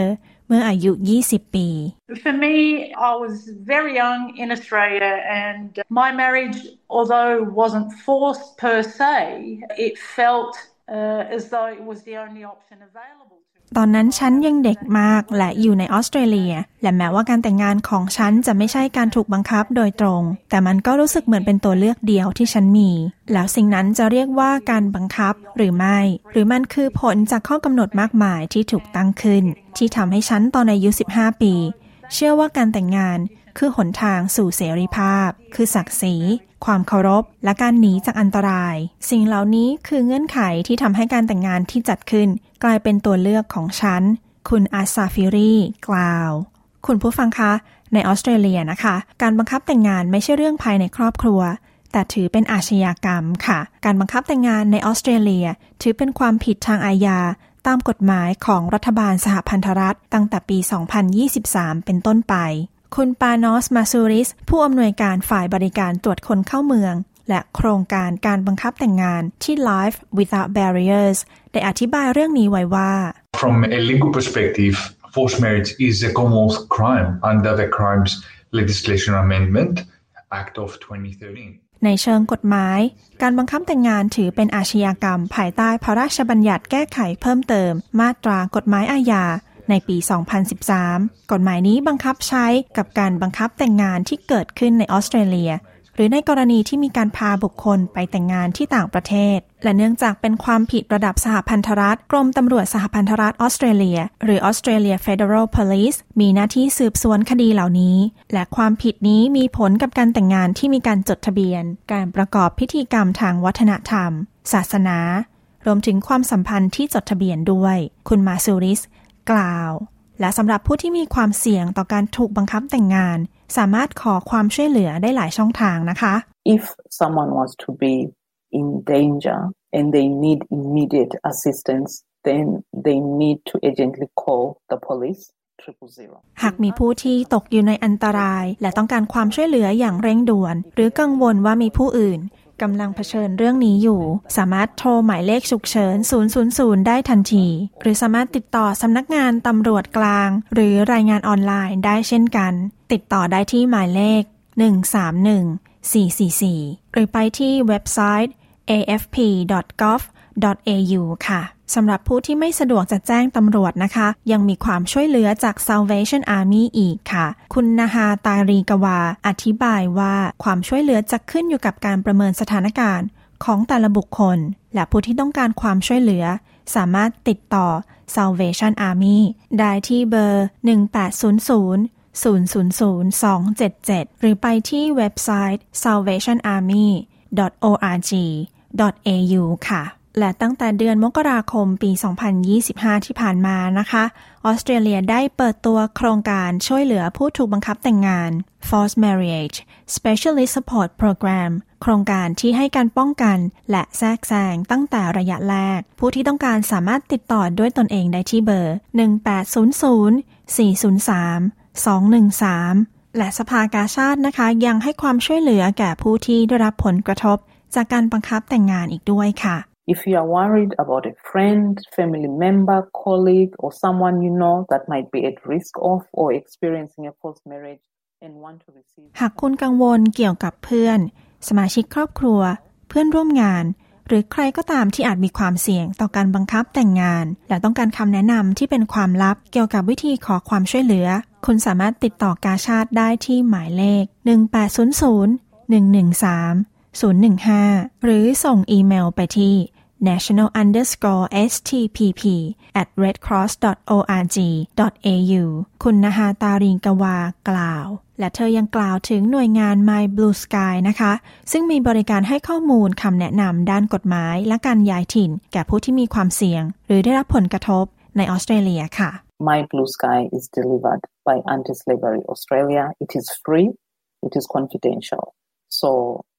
เมื่ออายุยี่สิบปี For me, I was very young in Australia and my marriage, although wasn't forced per se, it felt uh, as though it was the only option available. ตอนนั้นฉันยังเด็กมากและอยู่ในออสเตรเลียและแม้ว่าการแต่งงานของฉันจะไม่ใช่การถูกบังคับโดยตรงแต่มันก็รู้สึกเหมือนเป็นตัวเลือกเดียวที่ฉันมีแล้วสิ่งนั้นจะเรียกว่าการบังคับหรือไม่หรือมันคือผลจากข้อกำหนดมากมายที่ถูกตั้งขึ้นที่ทำให้ฉันตอนอายุสิบห้าปีเชื่อว่าการแต่งงานคือหนทางสู่เสรีภาพคือศักดิ์ศรีความเคารพและการหนีจากอันตรายสิ่งเหล่านี้คือเงื่อนไขที่ทำให้การแต่งงานที่จัดขึ้นกลายเป็นตัวเลือกของฉันคุณอาซาฟิรีกล่าวคุณผู้ฟังคะในออสเตรเลียนะคะการบังคับแต่งงานไม่ใช่เรื่องภายในครอบครัวแต่ถือเป็นอาชญากรรมค่ะการบังคับแต่งงานในออสเตรเลียถือเป็นความผิดทางอาญาตามกฎหมายของรัฐบาลสหพันธรัฐตั้งแต่ปีสองพันยี่สิบสามเป็นต้นไปคุณปานอสมาซูริสผู้อำนวยการฝ่ายบริการตรวจคนเข้าเมืองและโครงการการบังคับแต่งงานที่ Life Without Barriers ได้อธิบายเรื่องนี้ไว้ว่า From a legal perspective, forced marriage is a Commonwealth crime under the Crimes Legislation Amendment Act of twenty thirteen ในเชิงกฎหมายการบังคับแต่งงานถือเป็นอาชญากรรมภายใต้พระราชบัญญัติแก้ไขเพิ่มเติมมาตรากฎหมายอาญาในปีสองพันสิบสามกฎหมายนี้บังคับใช้กับการบังคับแต่งงานที่เกิดขึ้นในออสเตรเลียหรือในกรณีที่มีการพาบุคคลไปแต่งงานที่ต่างประเทศและเนื่องจากเป็นความผิดระดับสหพันธรัฐกรมตำรวจสหพันธรัฐออสเตรเลียหรือ Australia Federal Police มีหน้าที่สืบสวนคดีเหล่านี้และความผิดนี้มีผลกับการแต่งงานที่มีการจดทะเบียนการประกอบพิธีกรรมทางวัฒนธรรมศาสนารวมถึงความสัมพันธ์ที่จดทะเบียนด้วยคุณมาซูริสกล่าวและสำหรับผู้ที่มีความเสี่ยงต่อการถูกบังคับแต่งงานสามารถขอความช่วยเหลือได้หลายช่องทางนะคะ If someone wants to be in danger and they need immediate assistance, then they need to urgently call the police triple zero. หากมีผู้ที่ตกอยู่ในอันตรายและต้องการความช่วยเหลืออย่างเร่งด่วนหรือกังวลว่ามีผู้อื่นกำลังเผชิญเรื่องนี้อยู่สามารถโทรหมายเลขฉุกเฉินศูนย์ ศูนย์ ศูนย์ได้ทันทีหรือสามารถติดต่อสำนักงานตำรวจกลางหรือรายงานออนไลน์ได้เช่นกันติดต่อได้ที่หมายเลขหนึ่ง สาม หนึ่ง สี่ สี่ สี่หรือไปที่เว็บไซต์ เอ เอฟ พี ดอท กอฟ ดอท เอ ยู ค่ะสำหรับผู้ที่ไม่สะดวกจะแจ้งตำรวจนะคะยังมีความช่วยเหลือจาก Salvation Army อีกค่ะคุณนาฮาตารีกวาอธิบายว่าความช่วยเหลือจะขึ้นอยู่กับการประเมินสถานการณ์ของแต่ละบุคคลและผู้ที่ต้องการความช่วยเหลือสามารถติดต่อ Salvation Army ได้ที่เบอร์หนึ่ง แปด ศูนย์ ศูนย์ ศูนย์ ศูนย์ ศูนย์ สอง เจ็ด เจ็ดหรือไปที่เว็บไซต์ ซัลเวชันอาร์มี ดอท โอ อาร์ จี ดอท เอ ยู ค่ะและตั้งแต่เดือนมกราคมปีสองพันยี่สิบห้าที่ผ่านมานะคะออสเตรเลียได้เปิดตัวโครงการช่วยเหลือผู้ถูกบังคับแต่งงาน Forced Marriage Specialist Support Program โครงการที่ให้การป้องกันและแทรกแซงตั้งแต่ระยะแรกผู้ที่ต้องการสามารถติดต่อด้วยตนเองได้ที่เบอร์หนึ่ง แปด ศูนย์ ศูนย์ สี่ ศูนย์ สาม สอง หนึ่ง สามและสภากาชาดนะคะยังให้ความช่วยเหลือแก่ผู้ที่ได้รับผลกระทบจากการบังคับแต่งงานอีกด้วยค่ะ If you are worried about a friend, family member, colleague, or someone you know that might be at risk of or experiencing a forced marriage and want to receive หากคุณกังวลเกี่ยวกับเพื่อนสมาชิกครอบครัวเพื่อนร่วมงานหรือใครก็ตามที่อาจมีความเสี่ยงต่อการบังคับแต่งงานและต้องการคำแนะนำที่เป็นความลับเกี่ยวกับวิธีขอความช่วยเหลือคุณสามารถติดต่อกาชาดได้ที่หมายเลขหนึ่ง แปด ศูนย์ ศูนย์ หนึ่ง หนึ่ง สาม ศูนย์ หนึ่ง ห้าหรือส่งอีเมลไปที่national underscore stpp at redcross dot org dot au คุณนาฮาตาริงกวากล่าวและเธอยังกล่าวถึงหน่วยงาน My Blue Sky นะคะซึ่งมีบริการให้ข้อมูลคำแนะนำด้านกฎหมายและการย้ายถิ่นแก่ผู้ที่มีความเสี่ยงหรือได้รับผลกระทบในออสเตรเลียค่ะ My Blue Sky is delivered by Anti-Slavery Australia. It is free. It is confidential. So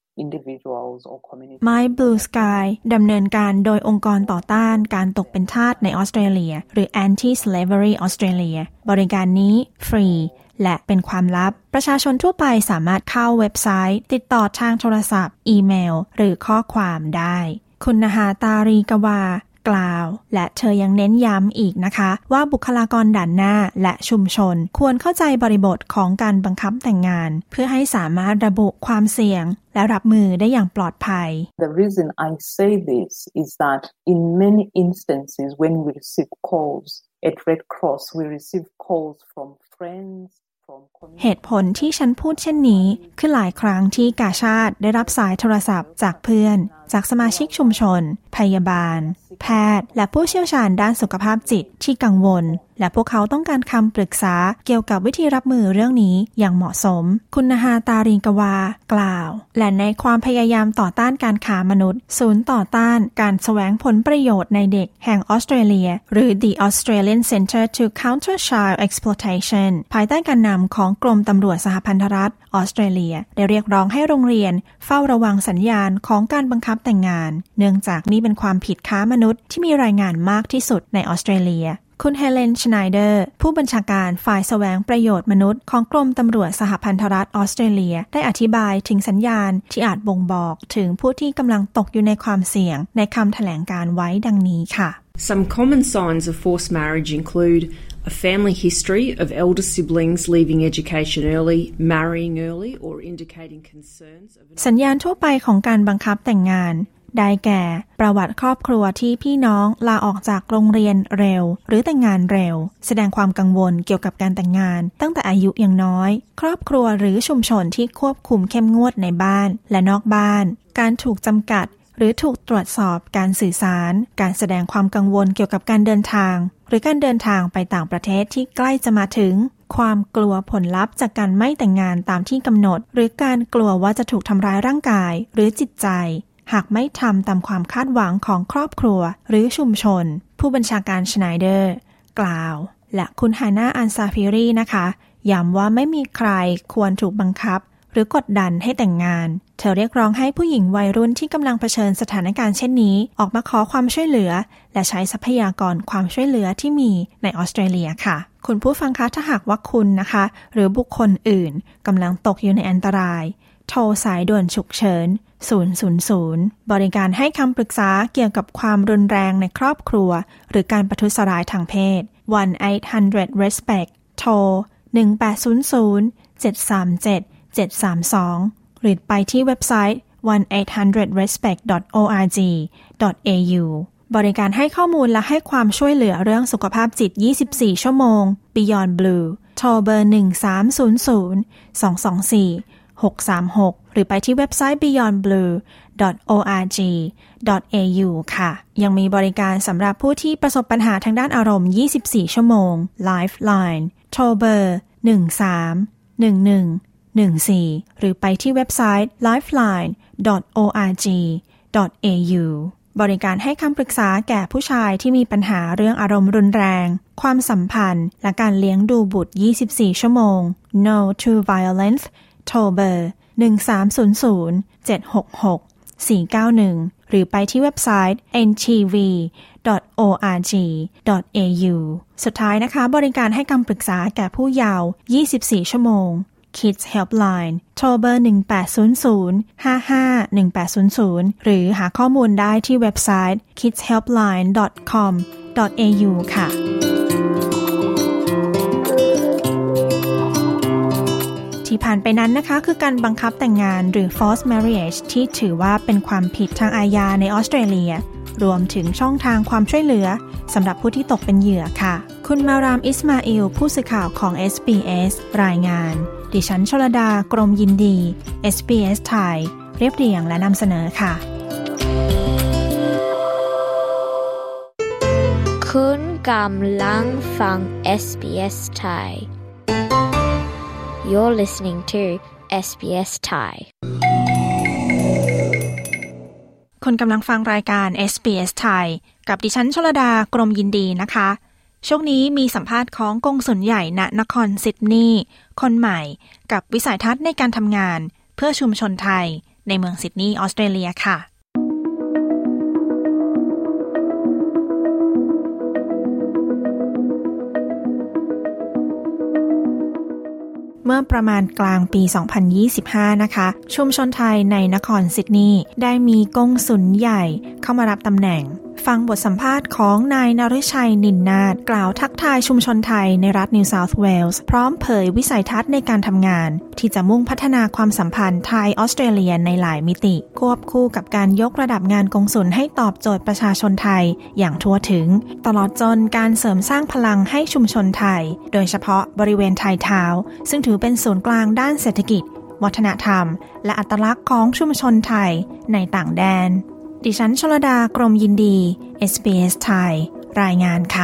My Blue Sky ดำเนินการโดยองค์กรต่อต้านการตกเป็นทาสในออสเตรเลียหรือ Anti-Slavery Australia บริการนี้ฟรีและเป็นความลับประชาชนทั่วไปสามารถเข้าเว็บไซต์ติดต่อทางโทรศัพท์อีเมลหรือข้อความได้คุณนาฮาตารีกวากล่าวและเธอยังเน้นย้ำอีกนะคะว่าบุคลากรด่านหน้าและชุมชนควรเข้าใจบริบทของการบังคับแต่งงานเพื่อให้สามารถระบุความเสี่ยงและรับมือได้อย่างปลอดภัย The reason I say this is that in many instances when we receive calls at Red Cross we receive calls from friends เหตุผลที่ฉันพูดเช่นนี้คือหลายครั้งที่กาชาดได้รับสายโทรศัพท์จากเพื่อนจากสมาชิกชุมชนพยาบาลแพทย์และผู้เชี่ยวชาญด้านสุขภาพจิตที่กังวลและพวกเขาต้องการคำปรึกษาเกี่ยวกับวิธีรับมือเรื่องนี้อย่างเหมาะสมคุณนฮาตาริงกวากล่าวและในความพยายามต่อต้านการค้ามนุษย์ศูนย์ต่อต้านการแสวงผลประโยชน์ในเด็กแห่งออสเตรเลียหรือ The Australian Centre to Counter Child Exploitation ภายใต้การนำของกรมตำรวจสหพันธรัฐออสเตรเลียได้เรียกร้องให้โรงเรียนเฝ้าระวังสัญญาณของการบังคับแต่งงานเนื่องจากนี่เป็นความผิดค้ามนุษย์ที่มีรายงานมากที่สุดในออสเตรเลียคุณเฮเลน ชไนเดอร์ผู้บัญชาการฝ่ายแสวงประโยชน์มนุษย์ของกรมตำรวจสหพันธรัฐออสเตรเลียได้อธิบายถึงสัญญาณที่อาจบ่งบอกถึงผู้ที่กำลังตกอยู่ในความเสี่ยงในคำแถลงการไว้ดังนี้ค่ะ Some common signs of forced marriage include a family history of elder siblings leaving education early, marrying early, or indicating concerns of สัญญาณทั่วไปของการบังคับแต่งงานได้แก่ประวัติครอบครัวที่พี่น้องลาออกจากโรงเรียนเร็วหรือแต่งงานเร็วแสดงความกังวลเกี่ยวกับการแต่งงานตั้งแต่อายุยังน้อยครอบครัวหรือชุมชนที่ควบคุมเข้มงวดในบ้านและนอกบ้านการถูกจำกัดหรือถูกตรวจสอบการสื่อสารการแสดงความกังวลเกี่ยวกับการเดินทางหรือการเดินทางไปต่างประเทศที่ใกล้จะมาถึงความกลัวผลลัพธ์จากการไม่แต่งงานตามที่กำหนดหรือการกลัวว่าจะถูกทำร้ายร่างกายหรือจิตใจหากไม่ทำตามความคาดหวังของครอบครัวหรือชุมชนผู้บัญชาการชไนเดอร์กล่าวและคุณฮาน่าอันซาฟิรีนะคะย้ำว่าไม่มีใครควรถูกบังคับหรือกดดันให้แต่งงานเธอเรียกร้องให้ผู้หญิงวัยรุ่นที่กำลังเผชิญสถานการณ์เช่นนี้ออกมาขอความช่วยเหลือและใช้ทรัพยากรความช่วยเหลือที่มีในออสเตรเลียค่ะคุณผู้ฟังคะถ้าหากว่าคุณนะคะหรือบุคคลอื่นกำลังตกอยู่ในอันตรายโทรสายด่วนฉุกเฉินศูนย์ ศูนย์ ศูนย์บริการให้คำปรึกษาเกี่ยวกับความรุนแรงในครอบครัวหรือการประทุษร้ายทางเพศone eight hundred respect โทรหนึ่งแปดศูนย์ศูนย์ เจ็ดสามเจ็ด เจ็ดสามสองหรือไปที่เว็บไซต์ one eight hundred respect dot org dot au บริการให้ข้อมูลและให้ความช่วยเหลือเรื่องสุขภาพจิตยี่สิบสี่ชั่วโมง Beyond Blue โทรเบอร์หนึ่งสามศูนย์ศูนย์ สองสองสี่ หกสามหกหรือไปที่เว็บไซต์ beyond blue dot org dot au ค่ะยังมีบริการสำหรับผู้ที่ประสบปัญหาทางด้านอารมณ์ยี่สิบสี่ชั่วโมง Lifeline โทรเบอร์หนึ่งสาม หนึ่งหนึ่ง หนึ่งสี่หรือไปที่เว็บไซต์ lifeline dot org dot au บริการให้คำปรึกษาแก่ผู้ชายที่มีปัญหาเรื่องอารมณ์รุนแรงความสัมพันธ์และการเลี้ยงดูบุตรยี่สิบสี่ชั่วโมง No to Violence โทรเบอร์หนึ่งสามศูนย์ศูนย์ เจ็ดหกหก สี่เก้าหนึ่งหรือไปที่เว็บไซต์ เอ็น ที วี ดอท โอ อาร์ จี ดอท เอ ยู สุดท้ายนะคะบริการให้คำปรึกษาแก่ผู้เยาว์ยี่สิบสี่ชั่วโมง Kids Helpline โทรเบอร์หนึ่งแปดศูนย์ศูนย์ ห้าห้า หนึ่งแปดศูนย์ศูนย์หรือหาข้อมูลได้ที่เว็บไซต์ คิดส์เฮลป์ไลน์ ดอท คอม ดอท เอ ยู ค่ะที่ผ่านไปนั้นนะคะคือการบังคับแต่งงานหรือ forced marriage ที่ถือว่าเป็นความผิดทางอาญาในออสเตรเลียรวมถึงช่องทางความช่วยเหลือสำหรับผู้ที่ตกเป็นเหยื่อค่ะคุณมารามอิสมาอิลผู้สื่อข่าวของ เอส บี เอส รายงานดิฉันชลดากรมยินดี เอส บี เอส ไทยเรียบเรียงและนำเสนอค่ะคุณกำลังฟัง เอส บี เอส ไทยYou're listening to เอส บี เอส Thai คุณกำลังฟังรายการ เอส บี เอส ไทยกับดิฉันชลดากรมยินดีนะคะช่วงนี้มีสัมภาษณ์ของกงสุลใหญ่ณนครซิดนีย์คนใหม่กับวิสัยทัศน์ในการทำงานเพื่อชุมชนไทยในเมืองซิดนีย์ออสเตรเลียค่ะเมื่อประมาณกลางปี สองพันยี่สิบห้า นะคะชุมชนไทยในนครซิดนีย์ได้มีกงสุลใหญ่เข้ามารับตำแหน่งฟังบทสัมภาษณ์ของนายนฤชัยนินนาถกล่าวทักทายชุมชนไทยในรัฐนิวเซาท์เวลส์พร้อมเผยวิสัยทัศน์ในการทำงานที่จะมุ่งพัฒนาความสัมพันธ์ไทยออสเตรเลียในหลายมิติควบคู่กับการยกระดับงานกงสุลให้ตอบโจทย์ประชาชนไทยอย่างทั่วถึงตลอดจนการเสริมสร้างพลังให้ชุมชนไทยโดยเฉพาะบริเวณไทยทาวน์ซึ่งถือเป็นศูนย์กลางด้านเศรษฐกิจวัฒนธรรมและอัตลักษณ์ของชุมชนไทยในต่างแดนดิฉันชลดากรมยินดี เอส บี เอส ไทยรายงานค่ะ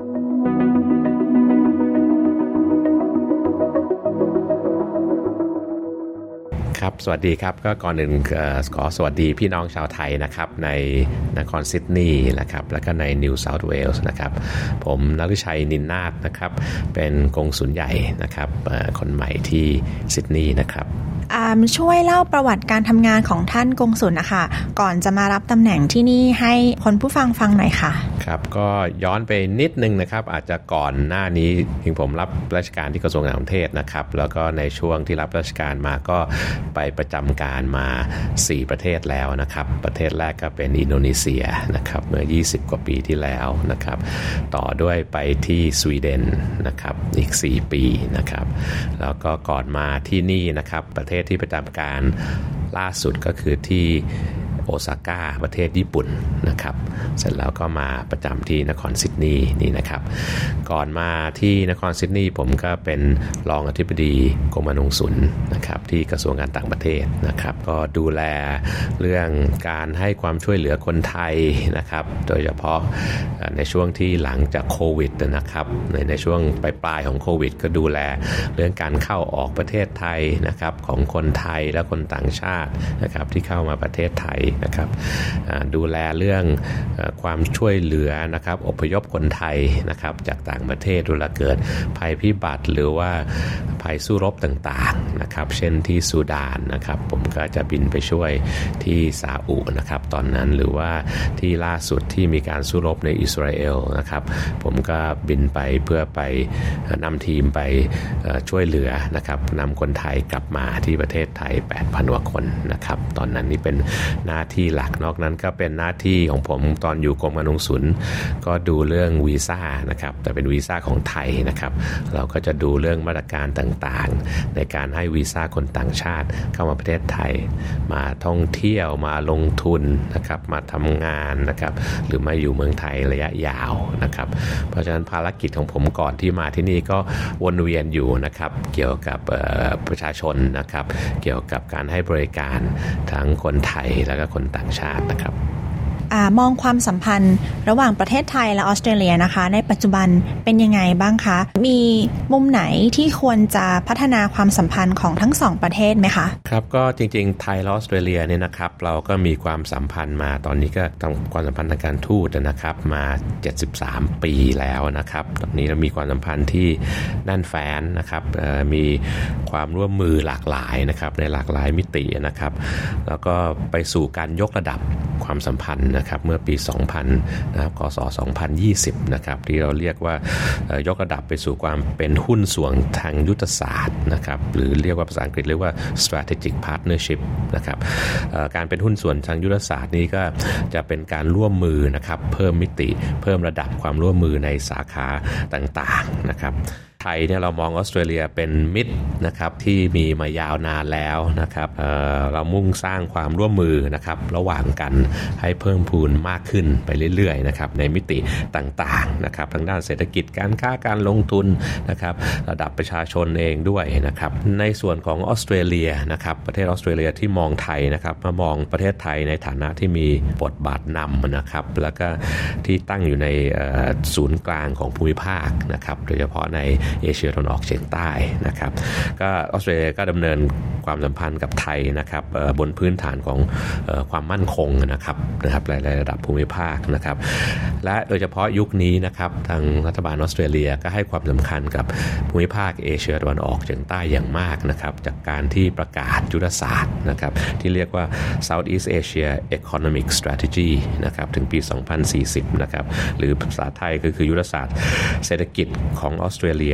ครับสวัสดีครับก็ก่อนอื่นขอสวัสดีพี่น้องชาวไทยนะครับในนครซิดนีย์นะครับแล้วก็ในนิวเซาท์เวลส์นะครับผมนฤชัยนินนาถนะครับเป็นกงสุลใหญ่นะครับคนใหม่ที่ซิดนีย์นะครับช่วยเล่าประวัติการทำงานของท่านกงสุลนะคะก่อนจะมารับตำแหน่งที่นี่ให้คนผู้ฟังฟังหน่อยค่ะครับก็ย้อนไปนิดนึงนะครับอาจจะก่อนหน้านี้ที่ผมรับราชการที่กระทรวงต่างประเทศนะครับแล้วก็ในช่วงที่รับราชการมาก็ไปประจำการมาสี่ประเทศแล้วนะครับประเทศแรกก็เป็นอินโดนีเซียนะครับเมื่อยี่สิบกว่าปีที่แล้วนะครับต่อด้วยไปที่สวีเดนนะครับอีกสี่ปีนะครับแล้วก็ก่อนมาที่นี่นะครับประเทศที่ประจำการล่าสุดก็คือที่โอซาก้าประเทศญี่ปุ่นนะครับเสร็จแล้วก็มาประจำที่นครซิดนีย์นี่นะครับก่อนมาที่นครซิดนีย์ผมก็เป็นรองอธิบดีกรมการกงสุลนะครับที่กระทรวงการต่างประเทศนะครับก็ดูแลเรื่องการให้ความช่วยเหลือคนไทยนะครับโดยเฉพาะในช่วงที่หลังจากโควิดนะครับในในช่วงปลายๆของโควิดก็ดูแลเรื่องการเข้าออกประเทศไทยนะครับของคนไทยและคนต่างชาตินะครับที่เข้ามาประเทศไทยนะครับดูแลเรื่องความช่วยเหลือนะครับอพยพคนไทยนะครับจากต่างประเทศเวลาเกิดภัยพิบัติหรือว่าภัยสู้รบต่างๆนะครับเช่นที่ซูดานนะครับผมก็จะบินไปช่วยที่ซาอุนะครับตอนนั้นหรือว่าที่ล่าสุดที่มีการสู้รบในอิสราเอลนะครับผมก็บินไปเพื่อไปนำทีมไปช่วยเหลือนะครับนำคนไทยกลับมาที่ประเทศไทย แปดพัน กว่าคนนะครับตอนนั้นนี่เป็นหน้าที่หลักนอกนั้นก็เป็นหน้าที่ของผมตอนอยู่กรมการกงสุลก็ดูเรื่องวีซ่านะครับแต่เป็นวีซ่าของไทยนะครับเราก็จะดูเรื่องมาตรการต่างๆในการให้วีซ่าคนต่างชาติเข้ามาประเทศไทยมาท่องเที่ยวมาลงทุนนะครับมาทำงานนะครับหรือมาอยู่เมืองไทยระยะยาวนะครับเพราะฉะนั้นภารกิจของผมก่อนที่มาที่นี่ก็วนเวียนอยู่นะครับเกี่ยวกับประชาชนนะครับเกี่ยวกับการให้บริการทั้งคนไทยแล้วก็คนต่างชาตินะครับอ่ามองความสัมพันธ์ระหว่างประเทศไทยและออสเตรเลียนะคะในปัจจุบันเป็นยังไงบ้างคะมีมุมไหนที่ควรจะพัฒนาความสัมพันธ์ของทั้งสองประเทศไหมคะครับก็จริงๆไทยและออสเตรเลียเนี่ยนะครับเราก็มีความสัมพันธ์มาตอนนี้ก็ต้องความสัมพันธ์ทางการทูตนะครับมาเจ็ดสิบสามปีแล้วนะครับตอนนี้เรามีความสัมพันธ์ที่แน่นแฟ้นนะครับมีความร่วมมือหลากหลายนะครับในหลากหลายมิตินะครับแล้วก็ไปสู่การยกระดับความสัมพันธ์นะครับเมื่อปีสองพันนะครับคศสองพันยี่สิบนะครับที่เราเรียกว่ายกระดับไปสู่ความเป็นหุ้นส่วนทางยุทธศาสตร์นะครับหรือเรียกว่าภาษาอังกฤษเรียกว่า strategic partnership นะครับการเป็นหุ้นส่วนทางยุทธศาสตร์นี้ก็จะเป็นการร่วมมือนะครับเพิ่มมิติเพิ่มระดับความร่วมมือในสาขาต่างๆนะครับไทยเนี่ยเรามองออสเตรเลียเป็นมิตรนะครับที่มีมายาวนานแล้วนะครับ เอ่อ เรามุ่งสร้างความร่วมมือนะครับระหว่างกันให้เพิ่มพูนมากขึ้นไปเรื่อยๆนะครับในมิติต่างๆนะครับทั้งด้านเศรษฐกิจการค้าการลงทุนนะครับระดับประชาชนเองด้วยนะครับในส่วนของออสเตรเลียนะครับประเทศออสเตรเลียที่มองไทยนะครับมามองประเทศไทยในฐานะที่มีบทบาทนำนะครับแล้วก็ที่ตั้งอยู่ในศูนย์กลางของภูมิภาคนะครับโดยเฉพาะในเอเชียตะวันออกเฉียงใต้นะครับก็ออสเตรเลียก็ดำเนินความสัมพันธ์กับไทยนะครับบนพื้นฐานของความมั่นคงนะครับนะครับหลายๆระดับภูมิภาคนะครับและโดยเฉพาะยุคนี้นะครับทางรัฐบาลออสเตรเลียก็ให้ความสำคัญกับภูมิภาคเอเชียตะวันออกเฉียงใต้อย่างมากนะครับจากการที่ประกาศยุทธศาสตร์นะครับที่เรียกว่า Southeast Asia Economic Strategy นะครับถึงปีสองพันสี่สิบนะครับหรือภาษาไทยก็คือยุทธศาสตร์เศรษฐกิจของออสเตรเลีย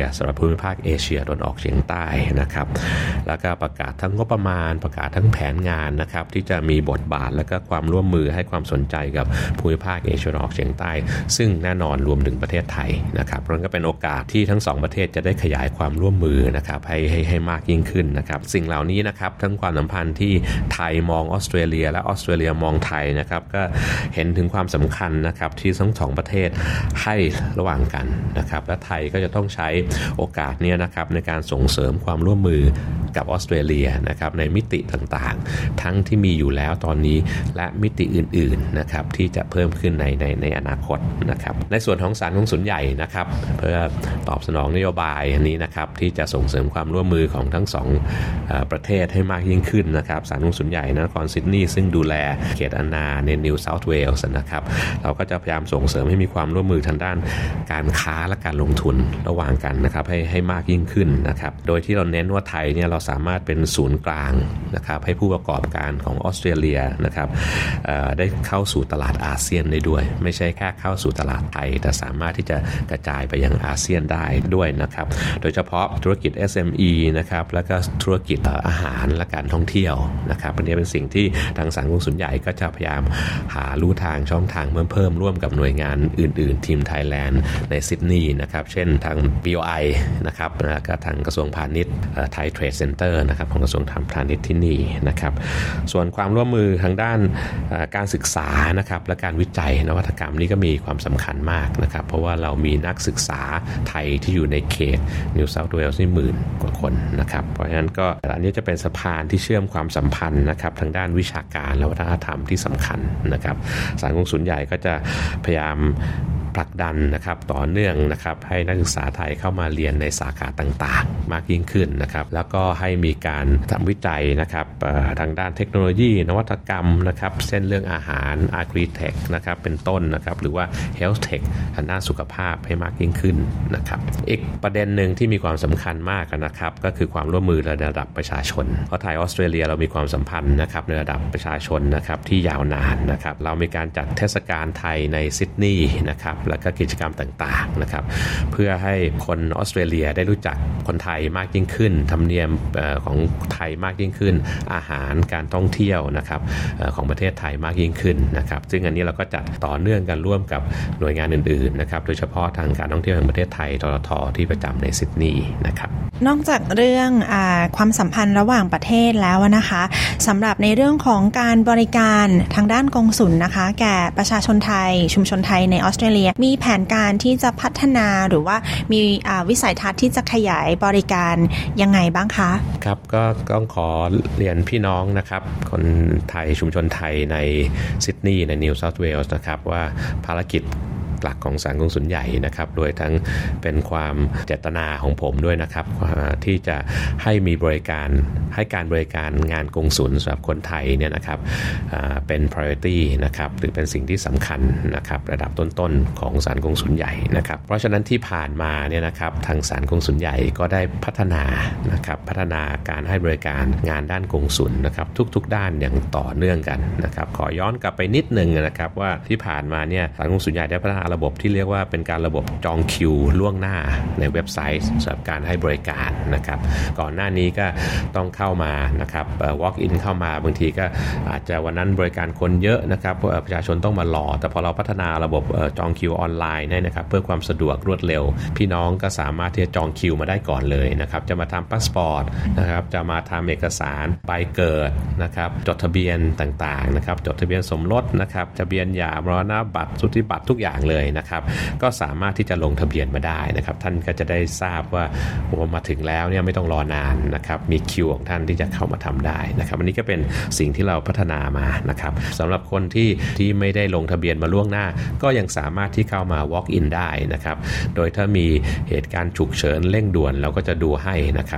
สำหรับภูมิภาคเอเชียตะวันออกเฉียงใต้นะครับแล้วก็ประกาศทั้งงบประมาณประกาศทั้งแผนงานนะครับที่จะมีบทบาทและก็ความร่วมมือให้ความสนใจกับภูมิภาคเอเชียตะวันออกเฉียงใต้ซึ่งแน่นอนรวมถึงประเทศไทยนะครับเพราะงั้นก็เป็นโอกาสที่ทั้งสองประเทศจะได้ขยายความร่วมมือนะครับให้ให้ให้มากยิ่งขึ้นนะครับสิ่งเหล่านี้นะครับทั้งความสัมพันธ์ที่ไทยมองออสเตรเลียและออสเตรเลียมองไทยนะครับก็เห็นถึงความสำคัญนะครับที่ทั้งสองประเทศให้ระหว่างกันนะครับและไทยก็จะต้องใช้โอกาสนี้นะครับในการส่งเสริมความร่วมมือกับออสเตรเลียนะครับในมิติต่างๆทั้งที่มีอยู่แล้วตอนนี้และมิติอื่นๆนะครับที่จะเพิ่มขึ้นในในในอนาคตนะครับในส่วนของศาลกงสุลใหญ่นะครับเพื่อตอบสนองนโยบายอันนี้นะครับที่จะส่งเสริมความร่วมมือของทั้งสองเอ่อประเทศให้มากยิ่งขึ้นนะครับศาลกงสุลใหญ่นครซิดนีย์ซึ่งดูแลเขตอาณาในนิวเซาท์เวลส์นะครับเราก็จะพยายามส่งเสริมให้มีความร่วมมือทางด้านการค้าและการลงทุนระหว่างกันนะครับให้ให้มากยิ่งขึ้นนะครับโดยที่เราเน้นว่าไทยเนี่ยเราสามารถเป็นศูนย์กลางนะครับให้ผู้ประกอบการของออสเตรเลียนะครับได้เข้าสู่ตลาดอาเซียนได้ด้วยไม่ใช่แค่เข้าสู่ตลาดไทยแต่สามารถที่จะกระจายไปยังอาเซียนได้ด้วยนะครับโดยเฉพาะธุรกิจ เอส เอ็ม อี นะครับแล้วก็ธุรกิจอาหารและการท่องเที่ยวนะครับอันนี้เป็นสิ่งที่ทางศาลกงสุลใหญ่ก็จะพยายามหาลู่ทางช่องทางเพิ่มเพิ่มร่วมกับหน่วยงานอื่นๆทีมไทยแลนด์ในซิดนีย์นะครับเช่นทาง บี โอ ไอ นะครับแล้วก็ทางกระทรวงพาณิชย์ไทยเทรดเซ็นเตอร์นะครับของกระทรวงพาณิชย์ที่นี่นะครับส่วนความร่วมมือทางด้านการศึกษานะครับและการวิจัยนวัตกรรมนี้ก็มีความสำคัญมากนะครับเพราะว่าเรามีนักศึกษาไทยที่อยู่ในเขตนิวเซาท์เวลส์นี่หมื่นกว่าคนนะครับเพราะฉะนั้นก็อันนี้จะเป็นสะพานที่เชื่อมความสัมพันธ์นะครับทางด้านวิชาการและวัฒนธรรมที่สำคัญนะครับศาลกงสุลใหญ่ก็จะพยายามผลักดันนะครับต่อเนื่องนะครับให้นักศึกษาไทยเข้ามาเรียนในสาขาต่างๆมากยิ่งขึ้นนะครับแล้วก็ให้มีการทำวิจัยนะครับทางด้านเทคโนโลยีนวัตกรรมนะครับเช่นเรื่องอาหาร Agri-Tech นะครับเป็นต้นนะครับหรือว่า Health Tech ทางด้านสุขภาพให้มากยิ่งขึ้นนะครับอีกประเด็นหนึ่งที่มีความสำคัญมากนะครับก็คือความร่วมมือระดับประชาชนเพราะไทยออสเตรเลียเรามีความสัมพันธ์นะครับในระดับประชาชนนะครับที่ยาวนานนะครับเรามีการจัดเทศกาลไทยในซิดนีย์นะครับแล้วก็กิจกรรมต่างๆนะครับเพื่อให้คนออสเตรเลียได้รู้จักคนไทยมากยิ่งขึ้นธรรมเนียมของไทยมากยิ่งขึ้นอาหารการท่องเที่ยวนะครับของประเทศไทยมากยิ่งขึ้นนะครับซึ่งอันนี้เราก็จัดต่อเนื่องกันร่วมกับหน่วยงานอื่นๆนะครับโดยเฉพาะทางการท่องเที่ยวแห่งประเทศไทยทททที่ประจำในซิดนีย์นะครับนอกจากเรื่องอ่าความสัมพันธ์ระหว่างประเทศแล้วนะคะสำหรับในเรื่องของการบริการทางด้านกงสุลนะคะแก่ประชาชนไทยชุมชนไทยในออสเตรเลียมีแผนการที่จะพัฒนาหรือว่ามีวิสัยทัศน์ที่จะขยายบริการยังไงบ้างคะครับก็ต้องขอเรียนพี่น้องนะครับคนไทยชุมชนไทยในซิดนีย์ในนิวเซาท์เวลส์นะครับว่าภารกิจหลักของศาลกงสุลใหญ่นะครับโดยทั้งเป็นความเจตนาของผมด้วยนะครับที่จะให้มีบริการให้การบริการงานกงสุลสำหรับคนไทยเนี่ยนะครับเป็น priority นะครับหรือเป็นสิ่งที่สำคัญนะครับระดับต้นๆของศาลกงสุลใหญ่นะครับเพราะฉะนั้นที่ผ่านมาเนี่ยนะครับทางศาลกงสุลใหญ่ก็ได้พัฒนานะครับพัฒนาการให้บริการงานด้านกงสุลนะครับทุกๆด้านอย่างต่อเนื่องกันนะครับขอย้อนกลับไปนิดนึงนะครับว่าที่ผ่านมาเนี่ยศาลกงสุลใหญ่ได้พัฒนาระบบที่เรียกว่าเป็นการระบบจองคิวล่วงหน้าในเว็บไซต์สำหรับการให้บริการนะครับก่อนหน้านี้ก็ต้องเข้ามานะครับ walk in เข้ามาบางทีก็อาจจะวันนั้นบริการคนเยอะนะครับประชาชนต้องมารอแต่พอเราพัฒนาระบบจองคิวออนไลน์ได้นะครับเพื่อความสะดวกรวดเร็วพี่น้องก็สามารถที่จะจองคิวมาได้ก่อนเลยนะครับจะมาทำพาสปอร์ตนะครับจะมาทำเอกสารใบเกิดนะครับจดทะเบียนต่างๆนะครับจดทะเบียนสมรสนะครับทะเบียนหย่ามรณบัตรสุทธิบัตรทุกอย่างเลยนะครับก็สามารถที่จะลงทะเบียนมาได้นะครับท่านก็จะได้ทราบว่าพอมาถึงแล้วเนี่ยไม่ต้องรอนานนะครับมีคิวของท่านที่จะเข้ามาทำได้นะครับอันนี้ก็เป็นสิ่งที่เราพัฒนามานะครับสำหรับคนที่ที่ไม่ได้ลงทะเบียนมาล่วงหน้าก็ยังสามารถที่เข้ามา walk in ได้นะครับโดยถ้ามีเหตุการณ์ฉุกเฉินเร่งด่วนเราก็จะดูให้นะครับเราก็จะ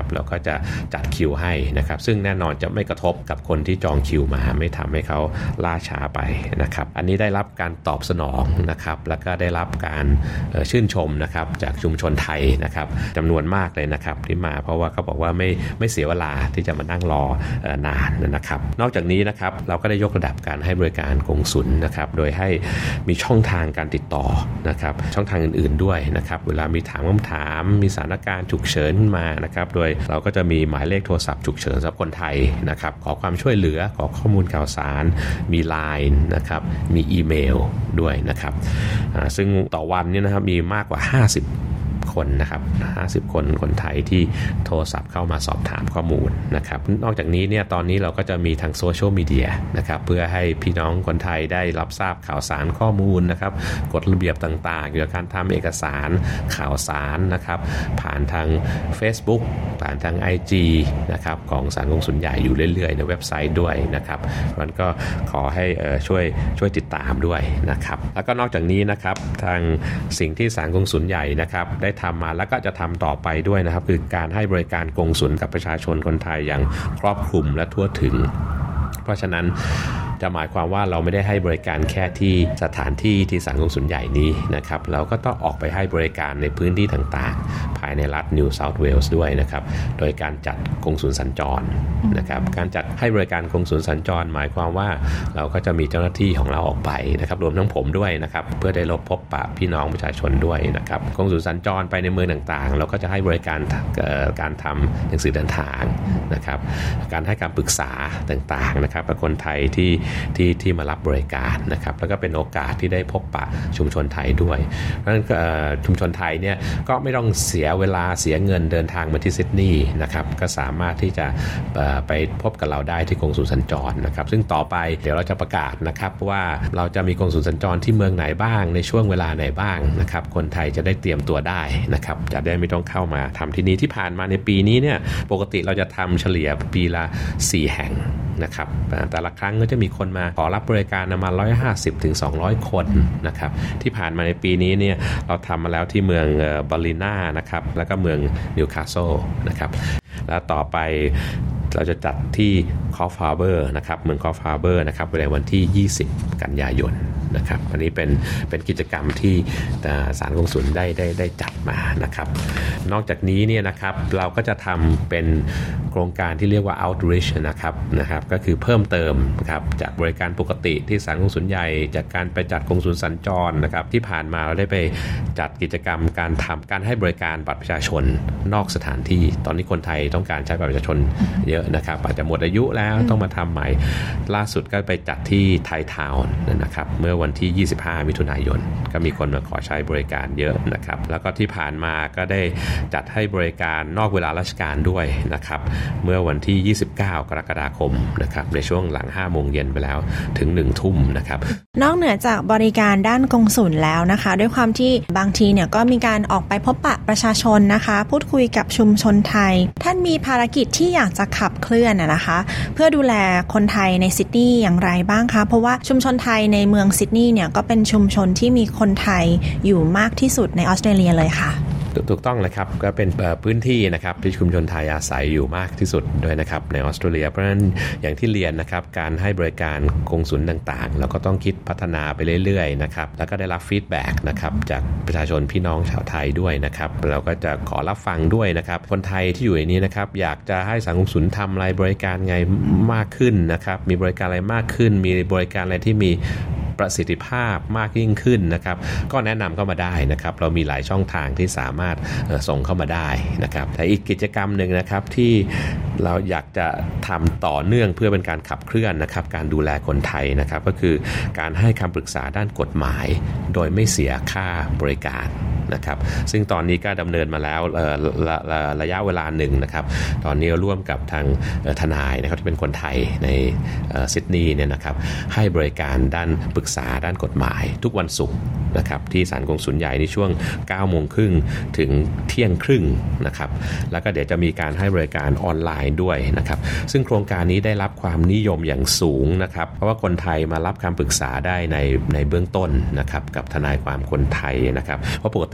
จะจัดคิวให้นะครับซึ่งแน่นอนจะไม่กระทบกับคนที่จองคิวมาไม่ทำให้เขาล่าช้าไปนะครับอันนี้ได้รับการตอบสนองนะครับแล้วก็ได้รับการชื่นชมนะครับจากชุมชนไทยนะครับจำนวนมากเลยนะครับที่มาเพราะว่าเขาบอกว่าไม่ไม่เสียเวลาที่จะมานั่งรอนานนะครับนอกจากนี้นะครับเราก็ได้ยกระดับการให้บริการกงสุลนะครับโดยให้มีช่องทางการติดต่อนะครับช่องทางอื่นๆด้วยนะครับเวลามีถามคำถามมีสถานการณ์ฉุกเฉินขึ้นมานะครับโดยเราก็จะมีหมายเลขโทรศัพท์ฉุกเฉินสำหรับคนไทยนะครับขอความช่วยเหลือขอข้อมูลข่าวสารมี ไลน์ นะครับมีอีเมลด้วยนะครับซึ่งต่อวันนี้นะครับมีมากกว่าห้าสิบคนนะครับห้าสิบคนคนไทยที่โทรศัพท์เข้ามาสอบถามข้อมูลนะครับนอกจากนี้เนี่ยตอนนี้เราก็จะมีทางโซเชียลมีเดียนะครับเพื่อให้พี่น้องคนไทยได้รับทราบข่าวสารข้อมูลนะครับกฎระเบียบต่างๆเกี่ยวกับการทำเอกสารข่าวสารนะครับผ่านทาง Facebook ผ่านทาง ไอ จี นะครับของศาลกงสุลใหญ่อยู่เรื่อยๆในเว็บไซต์ด้วยนะครับมันก็ขอให้ช่วยช่วยติดตามด้วยนะครับแล้วก็นอกจากนี้นะครับทางสิ่งที่ศาลกงสุลใหญ่นะครับได้ทำมาแล้วก็จะทำต่อไปด้วยนะครับคือการให้บริการกงสุลกับประชาชนคนไทยอย่างครอบคลุมและทั่วถึงเพราะฉะนั้นจะหมายความว่าเราไม่ได้ให้บริการแค่ที่สถานที่ที่ศาลกงสุลใหญ่นี้นะครับเราก็ต้องออกไปให้บริการในพื้นที่ต่างๆภายในรัฐนิวเซาท์เวลส์ด้วยนะครับโดยการจัดกงสุลสัญจรนะครับการจัดให้บริการกงสุลสัญจรหมายความว่าเราก็จะมีเจ้าหน้าที่ของเราออกไปนะครับรวมทั้งผมด้วยนะครับเพื่อได้รบพบปะพี่น้องประชาชนด้วยนะครับกงสุลสัญจรไปในเมืองต่างๆเราก็จะให้บริการการทำหนังสือเดินทางนะครับการให้การปรึกษาต่างๆนะครับกับคนไทยที่ที่ที่มารับบริการนะครับแล้วก็เป็นโอกาสที่ได้พบปะชุมชนไทยด้วยเพราะฉะนั้นชุมชนไทยเนี่ยก็ไม่ต้องเสียเวลาเสียเงินเดินทางมาที่ซิดนีย์นะครับก็สามารถที่จะไปพบกับเราได้ที่กงสุลสัญจรนะครับซึ่งต่อไปเดี๋ยวเราจะประกาศนะครับว่าเราจะมีกงสุลสัญจรที่เมืองไหนบ้างในช่วงเวลาไหนบ้างนะครับคนไทยจะได้เตรียมตัวได้นะครับจะได้ไม่ต้องเข้ามาทำที่นี่ที่ผ่านมาในปีนี้เนี่ยปกติเราจะทำเฉลี่ยปีละสี่แห่งนะครับแต่ละครั้งก็จะมีคนมาขอรับบริการประมาณหนึ่งร้อยห้าสิบถึงสองร้อยคนนะครับที่ผ่านมาในปีนี้เนี่ยเราทำมาแล้วที่เมืองบาลิน่านะครับแล้วก็เมืองนิวคาสเซิลนะครับแล้วต่อไปเราจะจัดที่คอฟฮาร์เบอร์นะครับเมืองคอฟฮาร์เบอร์นะครับในวันที่ยี่สิบกันยายนนะครับอันนี้เป็นเป็นกิจกรรมที่ศาลกงสุลได้ได้ได้จัดมานะครับนอกจากนี้เนี่ยนะครับเราก็จะทำเป็นโครงการที่เรียกว่า outreach นะครับนะครับก็คือเพิ่มเติมนะครับจากบริการปกติที่ศาลกงสุลใหญ่จากการไปจัดกงสุลสัญจรนะครับที่ผ่านมาเราได้ไปจัดกิจกรรมการทำการให้บริการบัตรประชาชนนอกสถานที่ตอนนี้คนไทยต้องการใช้บัตรประชาชนเยอะนะครับอาจจะหมดอายุแล้วต้องมาทำใหม่ล่าสุดก็ไปจัดที่ไททาวน์นะครับเมื่อวันที่ยี่สิบห้ามิถุนายนก็มีคนมาขอใช้บริการเยอะนะครับแล้วก็ที่ผ่านมาก็ได้จัดให้บริการนอกเวลาราชการด้วยนะครับเมื่อวันที่ยี่สิบเก้ากรกฎาคมนะครับในช่วงหลังห้าโมงเย็นไปแล้วถึงหนึ่งทุ่มนะครับนอกเหนือจากบริการด้านกงสุลแล้วนะคะด้วยความที่บางทีเนี่ยก็มีการออกไปพบปะประชาชนนะคะพูดคุยกับชุมชนไทยท่านมีภารกิจที่อยากจะขับเคลื่อนนะคะเพื่อดูแลคนไทยในซิดนีย์อย่างไรบ้างคะเพราะว่าชุมชนไทยในเมืองซิดนีย์เนี่ยก็เป็นชุมชนที่มีคนไทยอยู่มากที่สุดในออสเตรเลียเลยค่ะถูกต้องเลยครับก็เป็นพื้นที่นะครับที่ชุมชนไทยอาศัยอยู่มากที่สุดด้วยนะครับในออสเตรเลียเพราะฉะนั้นอย่างที่เรียนนะครับการให้บริการกงสุลต่างๆเราก็ต้องคิดพัฒนาไปเรื่อยๆนะครับแล้วก็ได้รับฟีดแบ็กนะครับจากประชาชนพี่น้องชาวไทยด้วยนะครับเราก็จะขอรับฟังด้วยนะครับคนไทยที่อยู่ในนี้นะครับอยากจะให้ศาลกงสุลทำอะไรบริการไงมากขึ้นนะครับมีบริการอะไรมากขึ้นมีบริการอะไรที่มีประสิทธิภาพมากยิ่งขึ้นนะครับก็แนะนำเข้ามาได้นะครับเรามีหลายช่องทางที่สามารถส่งเข้ามาได้นะครับแต่อีกกิจกรรมหนึ่งนะครับที่เราอยากจะทำต่อเนื่องเพื่อเป็นการขับเคลื่อนนะครับการดูแลคนไทยนะครับก็คือการให้คำปรึกษาด้านกฎหมายโดยไม่เสียค่าบริการนะครับซึ่งตอนนี้ก็ดำเนินมาแล้วระระระยะเวลาหนึ่งนะครับตอนนี้ร่วมกับทางทนายนะครับที่เป็นคนไทยในซิดนีย์เนี่ยนะครับให้บริการด้านปรึกษาด้านกฎหมายทุกวันศุกร์นะครับที่ศาลกงสุลใหญ่ในช่วง เก้าโมงครึ่งถึงเที่ยงครึ่งนะครับแล้วก็เดี๋ยวจะมีการให้บริการออนไลน์ด้วยนะครับซึ่งโครงการนี้ได้รับความนิยมอย่างสูงนะครับเพราะว่าคนไทยมารับคำปรึกษาได้ในในเบื้องต้นนะครับกับทนายความคนไทยนะครับเพราะปกติ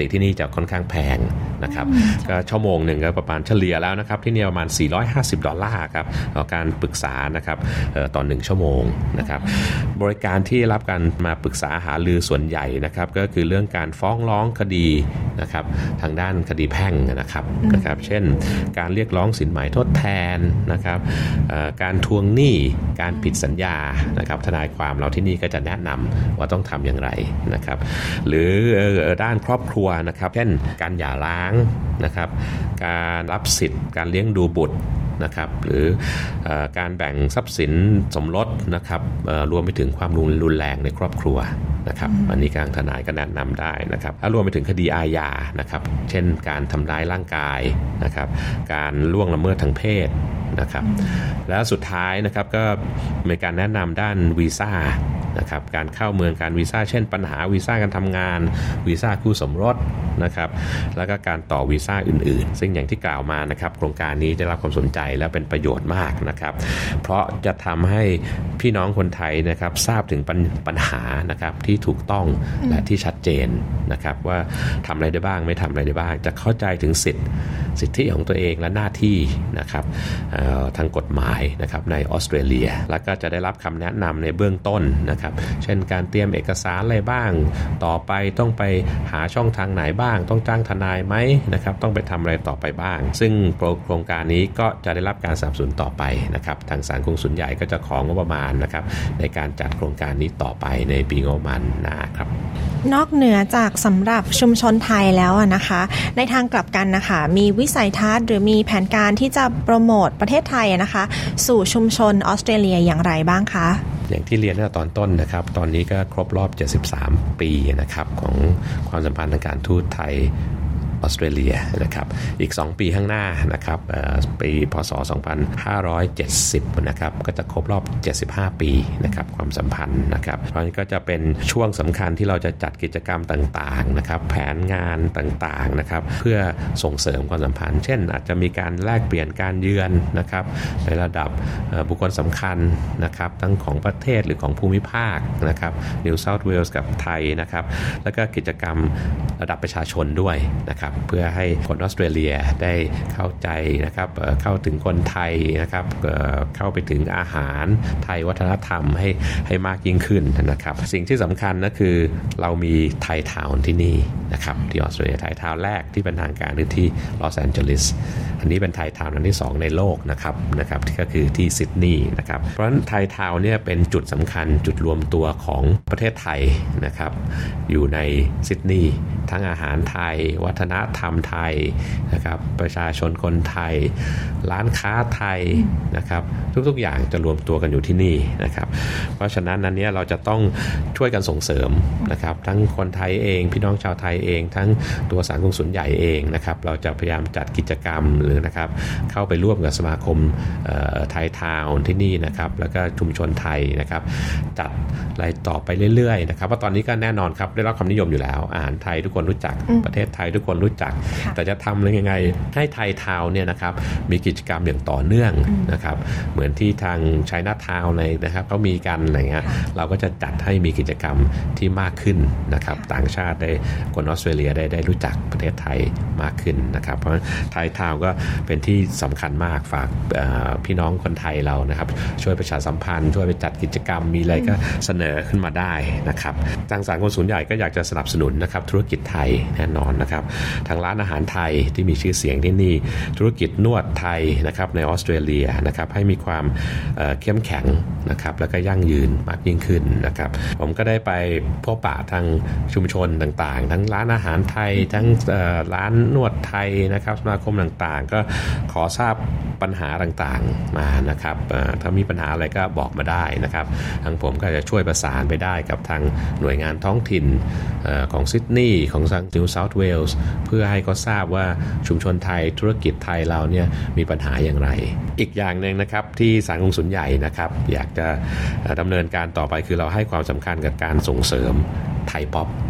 ติที่นี่จะค่อนข้างแพงนะครับก็ชั่วโมงหนึ่งก็ประมาณเฉลี่ยแล้วนะครับที่นี่ประมาณสี่ร้อยห้าสิบดอลลาร์ครับต่อการปรึกษานะครับต่อหนึ่งชั่วโมงนะครับบริการที่รับการมาปรึกษาหารือส่วนใหญ่นะครับก็คือเรื่องการฟ้องร้องคดีนะครับทางด้านคดีแพ่งนะครับนะครับเช่นการเรียกร้องสินไหมทดแทนนะครับการทวงหนี้การผิดสัญญานะครับทนายความเราที่นี่ก็จะแนะนำว่าต้องทำอย่างไรนะครับหรือด้านครอบครัวนะครับเช่นการหย่าร้างนะครับการรับสิทธิ์การเลี้ยงดูบุตรนะครับหรือเอ่อการแบ่งทรัพย์สินสมรสนะครับเอ่อรวมไปถึงความรุนแรงในครอบครัวนะครับอันนี้การทนายก็แนะนำได้นะครับแล้วรวมไปถึงคดีอาญานะครับเช่นการทำร้ายร่างกายนะครับการล่วงละเมิดทางเพศนะครับแล้วสุดท้ายนะครับก็มีการแนะนำด้านวีซ่านะครับการเข้าเมืองการวีซ่าเช่นปัญหาวีซ่าการทำงานวีซ่าคู่สมรสนะครับแล้วก็การต่อวีซ่าอื่นๆซึ่งอย่างที่กล่าวมานะครับโครงการนี้ได้รับความสนใจและเป็นประโยชน์มากนะครับเพราะจะทำให้พี่น้องคนไทยนะครับทราบถึงปัญหานะครับที่ถูกต้องและที่ชัดเจนนะครับว่าทำอะไรได้บ้างไม่ทำอะไรได้บ้างจะเข้าใจถึงสิทธิสิทธิของตัวเองและหน้าที่นะครับทางกฎหมายนะครับในออสเตรเลียแล้วก็จะได้รับคำแนะนำในเบื้องต้นนะครับเช่นการเตรียมเอกสารอะไรบ้างต่อไปต้องไปหาช่องทางไหนบ้างต้องจ้างทนายไหมนะครับต้องไปทำอะไรต่อไปบ้างซึ่งโครงการนี้ก็จะได้รับการสนับสนุนต่อไปนะครับทางศาลกงสุลใหญ่ก็จะของงบประมาณนะครับในการจัดโครงการนี้ต่อไปในปีงบประมาณหน้าครับนอกเหนือจากสำหรับชุมชนไทยแล้วนะคะในทางกลับกันนะคะมีวิสัยทัศน์หรือมีแผนการที่จะโปรโมทประเทศไทยนะคะสู่ชุมชนออสเตรเลียอย่างไรบ้างคะอย่างที่เรียนในตอนต้นนะครับตอนนี้ก็ครบรอบเจ็ดสิบสามปีนะครับของความสัมพันธ์ทางการทูตไทยออสเตรเลียนะครับอีกสองปีข้างหน้านะครับปีพ.ศ. สองพันห้าร้อยเจ็ดสิบนะครับก็จะครบรอบเจ็ดสิบห้าปีนะครับความสัมพันธ์นะครับเพราะฉะนั้นก็จะเป็นช่วงสำคัญที่เราจะจัดกิจกรรมต่างๆนะครับแผนงานต่างๆนะครับเพื่อส่งเสริมความสัมพันธ์เช่นอาจจะมีการแลกเปลี่ยนการเยือนนะครับในระดับบุคคลสำคัญนะครับทั้งของประเทศหรือของภูมิภาคนะครับนิวเซาท์เวลส์กับไทยนะครับแล้วก็กิจกรรมระดับประชาชนด้วยนะครับเพื่อให้คนออสเตรเลียได้เข้าใจนะครับเข้าถึงคนไทยนะครับเข้าไปถึงอาหารไทยวัฒนธรรมให้ให้มากยิ่งขึ้นนะครับสิ่งที่สำคัญก็คือเรามีไทยทาวน์ที่นี่นะครับที่ออสเตรเลียไทยทาวน์แรกที่เป็นทางการคือที่ลอสแอนเจลิสอันนี้เป็นไทยทาวน์อันที่สองในโลกนะครับนะครับที่ก็คือที่ซิดนีย์นะครับเพราะฉะนั้นไทยทาวน์เนี่ยเป็นจุดสำคัญจุดรวมตัวของประเทศไทยนะครับอยู่ในซิดนีย์ทั้งอาหารไทยวัฒนธรรมไทยนะครับประชาชนคนไทยร้านค้าไทยนะครับทุกๆอย่างจะรวมตัวกันอยู่ที่นี่นะครับเพราะฉะนั้นนั้นเนี่ยเราจะต้องช่วยกันส่งเสริมนะครับทั้งคนไทยเองพี่น้องชาวไทยเองทั้งตัวศาลกงสุลใหญ่เองนะครับเราจะพยายามจัดกิจกรรมหรือนะครับเข้าไปร่วมกับสมาคมไทยทาวน์ที่นี่นะครับแล้วก็ชุมชนไทยนะครับจัดอะไรต่อไปเรื่อยๆนะครับเพราะตอนนี้ก็แน่นอนครับได้รับความนิยมอยู่แล้วอาหารไทยทุกคนรู้จักประเทศไทยทุกคนรู้จักแต่จะทำยังไงให้ไทยทาวน์เนี่ยนะครับมีกิจกรรมอย่างต่อเนื่องนะครับเหมือนที่ทางไชน่าทาวน์เลยนะครับเขามีกันอะไรเงี้ยเราก็จะจัดให้มีกิจกรรมที่มากขึ้นนะครับต่างชาติได้คนออสเตรเลียได้ได้รู้จักประเทศไทยมากขึ้นนะครับเพราะไทยทาวน์ก็เป็นที่สำคัญมากฝากพี่น้องคนไทยเรานะครับช่วยประชาสัมพันธ์ช่วยไปจัดกิจกรรมมีอะไรก็เสนอขึ้นมาได้นะครับทางศาลกงสุลใหญ่ก็อยากจะสนับสนุนนะครับธุรกิจไทยแน่นอนนะครับทางร้านอาหารไทยที่มีชื่อเสียงที่นี่ธุรกิจนวดไทยนะครับในออสเตรเลียนะครับให้มีความเอ่อเข้มแข็งนะครับแล้วก็ยั่งยืนมากยิ่งขึ้นนะครับผมก็ได้ไปพบปะทางชุมชนต่างๆทั้งร้านอาหารไทยทั้งเอ่อร้านนวดไทยนะครับสมาคมต่างๆก็ขอทราบปัญหาต่างๆมานะครับเอ่อถ้ามีปัญหาอะไรก็บอกมาได้นะครับทางผมก็จะช่วยประสานไปได้กับทางหน่วยงานท้องถิ่นเอ่อของซิดนีย์ของนิวเซาท์เวลส์เพื่อให้เขาทราบว่าชุมชนไทยธุรกิจไทยเราเนี่ยมีปัญหาอย่างไรอีกอย่างนึงนะครับที่ศาลกงสุลใหญ่นะครับอยากจะดำเนินการต่อไปคือเราให้ความสำคัญกับการส่งเสริมไทยป๊อป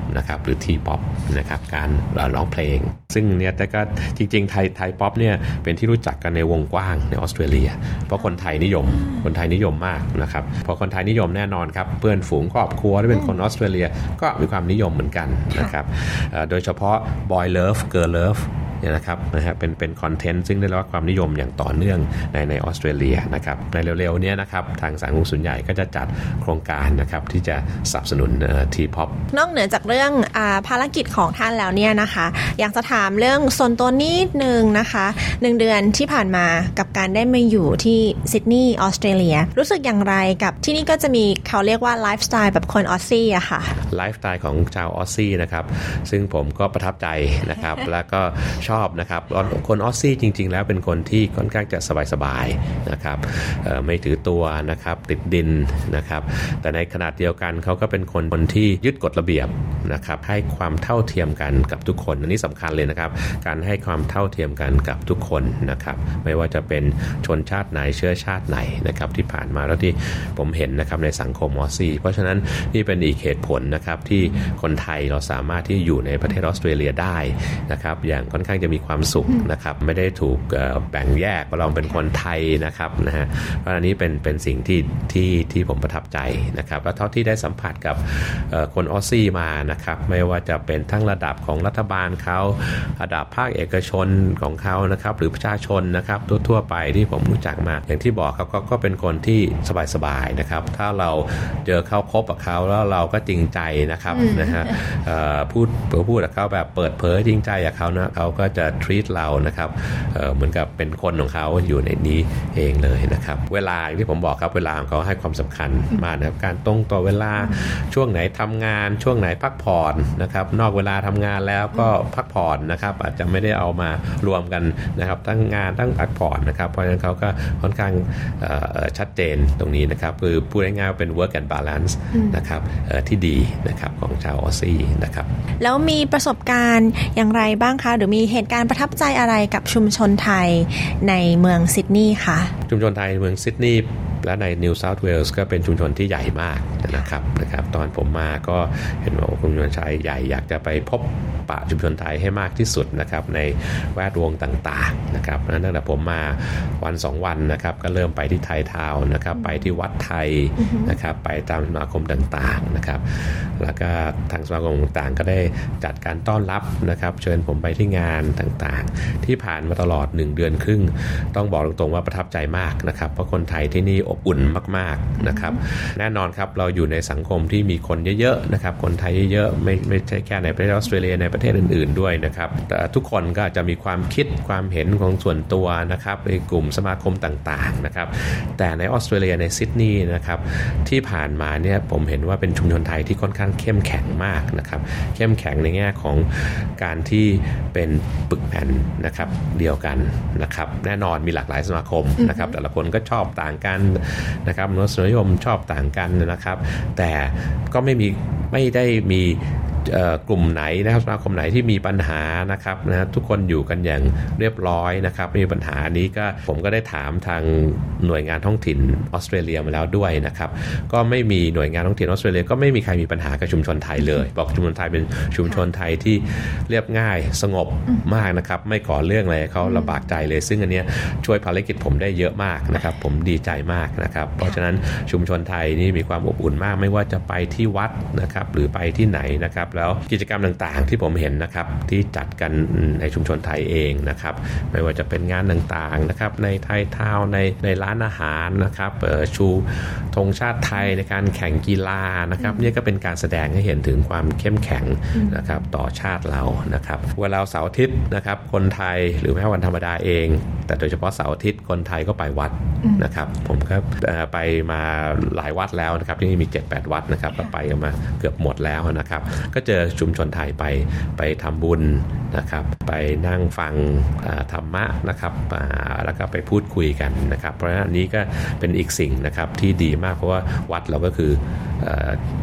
นะครับหรือทีป๊อปนะครับการร้องเพลงซึ่งเนี่ยแต่ก็จริงๆไทยไทยป๊อปเนี่ยเป็นที่รู้จักกันในวงกว้างในออสเตรเลียเพราะคนไทยนิยมคนไทยนิยมมากนะครับพอคนไทยนิยมแน่นอนครับเพื่อนฝูงครอบครัวที่เป็นคนออสเตรเลียก็มีความนิยมเหมือนกันนะครับโดยเฉพาะ Boy Love Girl Loveเนี่ยนะครับนะฮะเป็นเป็นคอนเทนต์ซึ่งได้รับความนิยมอย่างต่อเนื่องในในออสเตรเลียนะครับในเร็วๆนี้นะครับทางสารกงสุลใหญ่ก็จะจัดโครงการนะครับที่จะสนับสนุนทีพ็อปนอกเหนือจากเรื่องอ่าภารกิจของท่านแล้วเนี่ยนะคะอยากจะถามเรื่องส่วนตัวนิดนึงนะคะหนึ่งเดือนที่ผ่านมากับการได้มาอยู่ที่ซิดนีย์ออสเตรเลียรู้สึกอย่างไรกับที่นี่ก็จะมีเขาเรียกว่าไลฟ์สไตล์แบบคนออสซี่อะค่ะไลฟ์สไตล์ของชาวออสซี่นะครับซึ่งผมก็ประทับใจนะครับ แล้วก็ชอบนะครับคนออสซี่จริงๆแล้วเป็นคนที่ค่อนข้างจะสบายๆนะครับไม่ถือตัวนะครับติดดินนะครับแต่ในขณะเดียวกันเขาก็เป็นคนคนที่ยึดกฎระเบียบนะครับให้ความเท่าเทียมกันกับทุกคนอันนี้สำคัญเลยนะครับการให้ความเท่าเทียมกันกับทุกคนนะครับไม่ว่าจะเป็นชนชาติไหนเชื้อชาติไหนนะครับที่ผ่านมาแล้วที่ผมเห็นนะครับในสังคมออสซี่เพราะฉะนั้นนี่เป็นอีกเหตุผลนะครับที่คนไทยเราสามารถที่อยู่ในประเทศออสเตรเลียได้นะครับอย่างค่อนข้างจะมีความสุขนะครับไม่ได้ถูกแบ่งแยกว่าเราเป็นคนไทยนะครับนะฮะเพราะอันนี้เป็นเป็นสิ่งที่ที่ที่ผมประทับใจนะครับแล้วเท่าที่ได้สัมผัสกับคนออสซี่มานะครับไม่ว่าจะเป็นทั้งระดับของรัฐบาลเขาระดับภาคเอกชนของเขานะครับหรือประชาชนนะครับทั่วๆไปที่ผมรู้จักมาอย่างที่บอกครับก็ก็เป็นคนที่สบายๆนะครับถ้าเราเจอเขาคบกับเขาแล้วเราก็จริงใจนะครับนะฮะพูดพูดกับเขาแบบเปิดเผยจริงใจกับเขานะเขาก็จะ treat เรานะครับเอ่อเหมือนกับเป็นคนของเขาอยู่ในนี้เองเลยนะครับเวลาที่ผมบอกครับเวลาของเขาให้ความสำคัญมากนะครับการตรงต่อเวลาช่วงไหนทำงานช่วงไหนพักผ่อนนะครับนอกเวลาทำงานแล้วก็พักผ่อนนะครับอาจจะไม่ได้เอามารวมกันนะครับทั้งงานทั้งพักผ่อนนะครับเพราะฉะนั้นเขาก็ค่อนข้างชัดเจนตรงนี้นะครับคือพูดง่ายๆเป็น work and balance นะครับที่ดีนะครับของชาวออสซี่นะครับแล้วมีประสบการณ์อย่างไรบ้างคะหรือมีเหตุการณ์ประทับใจอะไรกับชุมชนไทยในเมืองซิดนีย์คะชุมชนไทยเมืองซิดนีย์และในนิวเซาท์เวลส์ก็เป็นชุมชนที่ใหญ่มากนะครับนะครับตอนผมมาก็เห็นว่าชุมชนไทยใหญ่อยากจะไปพบปะชุมชนไทยให้มากที่สุดนะครับในแวดวงต่างๆนะครับตั้งแต่ผมมาวันสองวันนะครับก็เริ่มไปที่ไทยทาวน์นะครับไปที่วัดไทยนะครับไปตามสมาคมต่างๆนะครับแล้วก็ทางสมาคมต่างๆก็ได้จัดการต้อนรับนะครับเชิญผมไปที่งานต่างๆที่ผ่านมาตลอดหนึ่งเดือนครึ่งต้องบอกตรงๆว่าประทับใจมากนะครับเพราะคนไทยที่นี่อบอุ่นมากๆนะครับแน่นอนครับเราอยู่ในสังคมที่มีคนเยอะๆนะครับคนไทยเยอะๆไม่ไม่ใช่แค่ในประเทศออสเตรเลียในประเทศอื่นๆด้วยนะครับแต่ทุกคนก็จะมีความคิดความเห็นของส่วนตัวนะครับในกลุ่มสมาคมต่างๆนะครับแต่ในออสเตรเลียในซิดนีย์นะครับที่ผ่านมาเนี่ยผมเห็นว่าเป็นชุมชนไทยที่ค่อนข้างเข้มแข็งมากนะครับเข้มแข็งในแง่ของการที่เป็นปึกแผ่นนะครับเดียวกันนะครับแน่นอนมีหลากหลายสมาคมนะครับแต่ละคนก็ชอบต่างกันนะครับมนุษยนิยมชอบต่างกันนะครับแต่ก็ไม่มีไม่ได้มีกลุ่มไหนนะครับสมาคมไหนที่มีปัญหานะครับนะทุกคนอยู่กันอย่างเรียบร้อยนะครับไม่มีปัญหานี้ก็ผมก็ได้ถามทางหน่วยงานท้องถิ่นออสเตรเลียมาแล้วด้วยนะครับก็ไม่มีหน่วยงานท้องถิ่นออสเตรเลียก็ไม่มีใครมีปัญหากับชุมชนไทยเลยบอกชุมชนไทยเป็นชุมชนไทยที่เรียบง่ายสงบมากนะครับไม่ก่อเรื่องอะไรเขาลำบากใจเลยซึ่งอันนี้ช่วยภารกิจผมได้เยอะมากนะครับผมดีใจมากนะครับเพราะฉะนั้นชุมชนไทยนี่มีความอบอุ่นมากไม่ว่าจะไปที่วัดนะครับหรือไปที่ไหนนะครับแล้วกิจกรรมต่างๆที่ผมเห็นนะครับที่จัดกันในชุมชนไทยเองนะครับไม่ว่าจะเป็นงานต่างๆนะครับในไทยทาวน์ในในร้านอาหารนะครับเอ่อชูธงชาติไทยในการแข่งกีฬานะครับนี่ก็เป็นการแสดงให้เห็นถึงความเข้มแข็งนะครับต่อชาติเรานะครับเวลาเสาร์อาทิตย์นะครับคนไทยหรือแม้วันธรรมดาเองแต่โดยเฉพาะเสาร์อาทิตย์คนไทยก็ไปวัดนะครับผมก็ไปมาหลายวัดแล้วนะครับที่นี่มี เจ็ดแปด วัดนะครับก็ไปมาเกือบหมดแล้วนะครับก็เจอชุมชนไทยไปไปทำบุญนะครับไปนั่งฟังธรรมะนะครับแล้วก็ไปพูดคุยกันนะครับเพราะฉะนั้นนี้ก็เป็นอีกสิ่งนะครับที่ดีมากเพราะว่าวัดเราก็คือ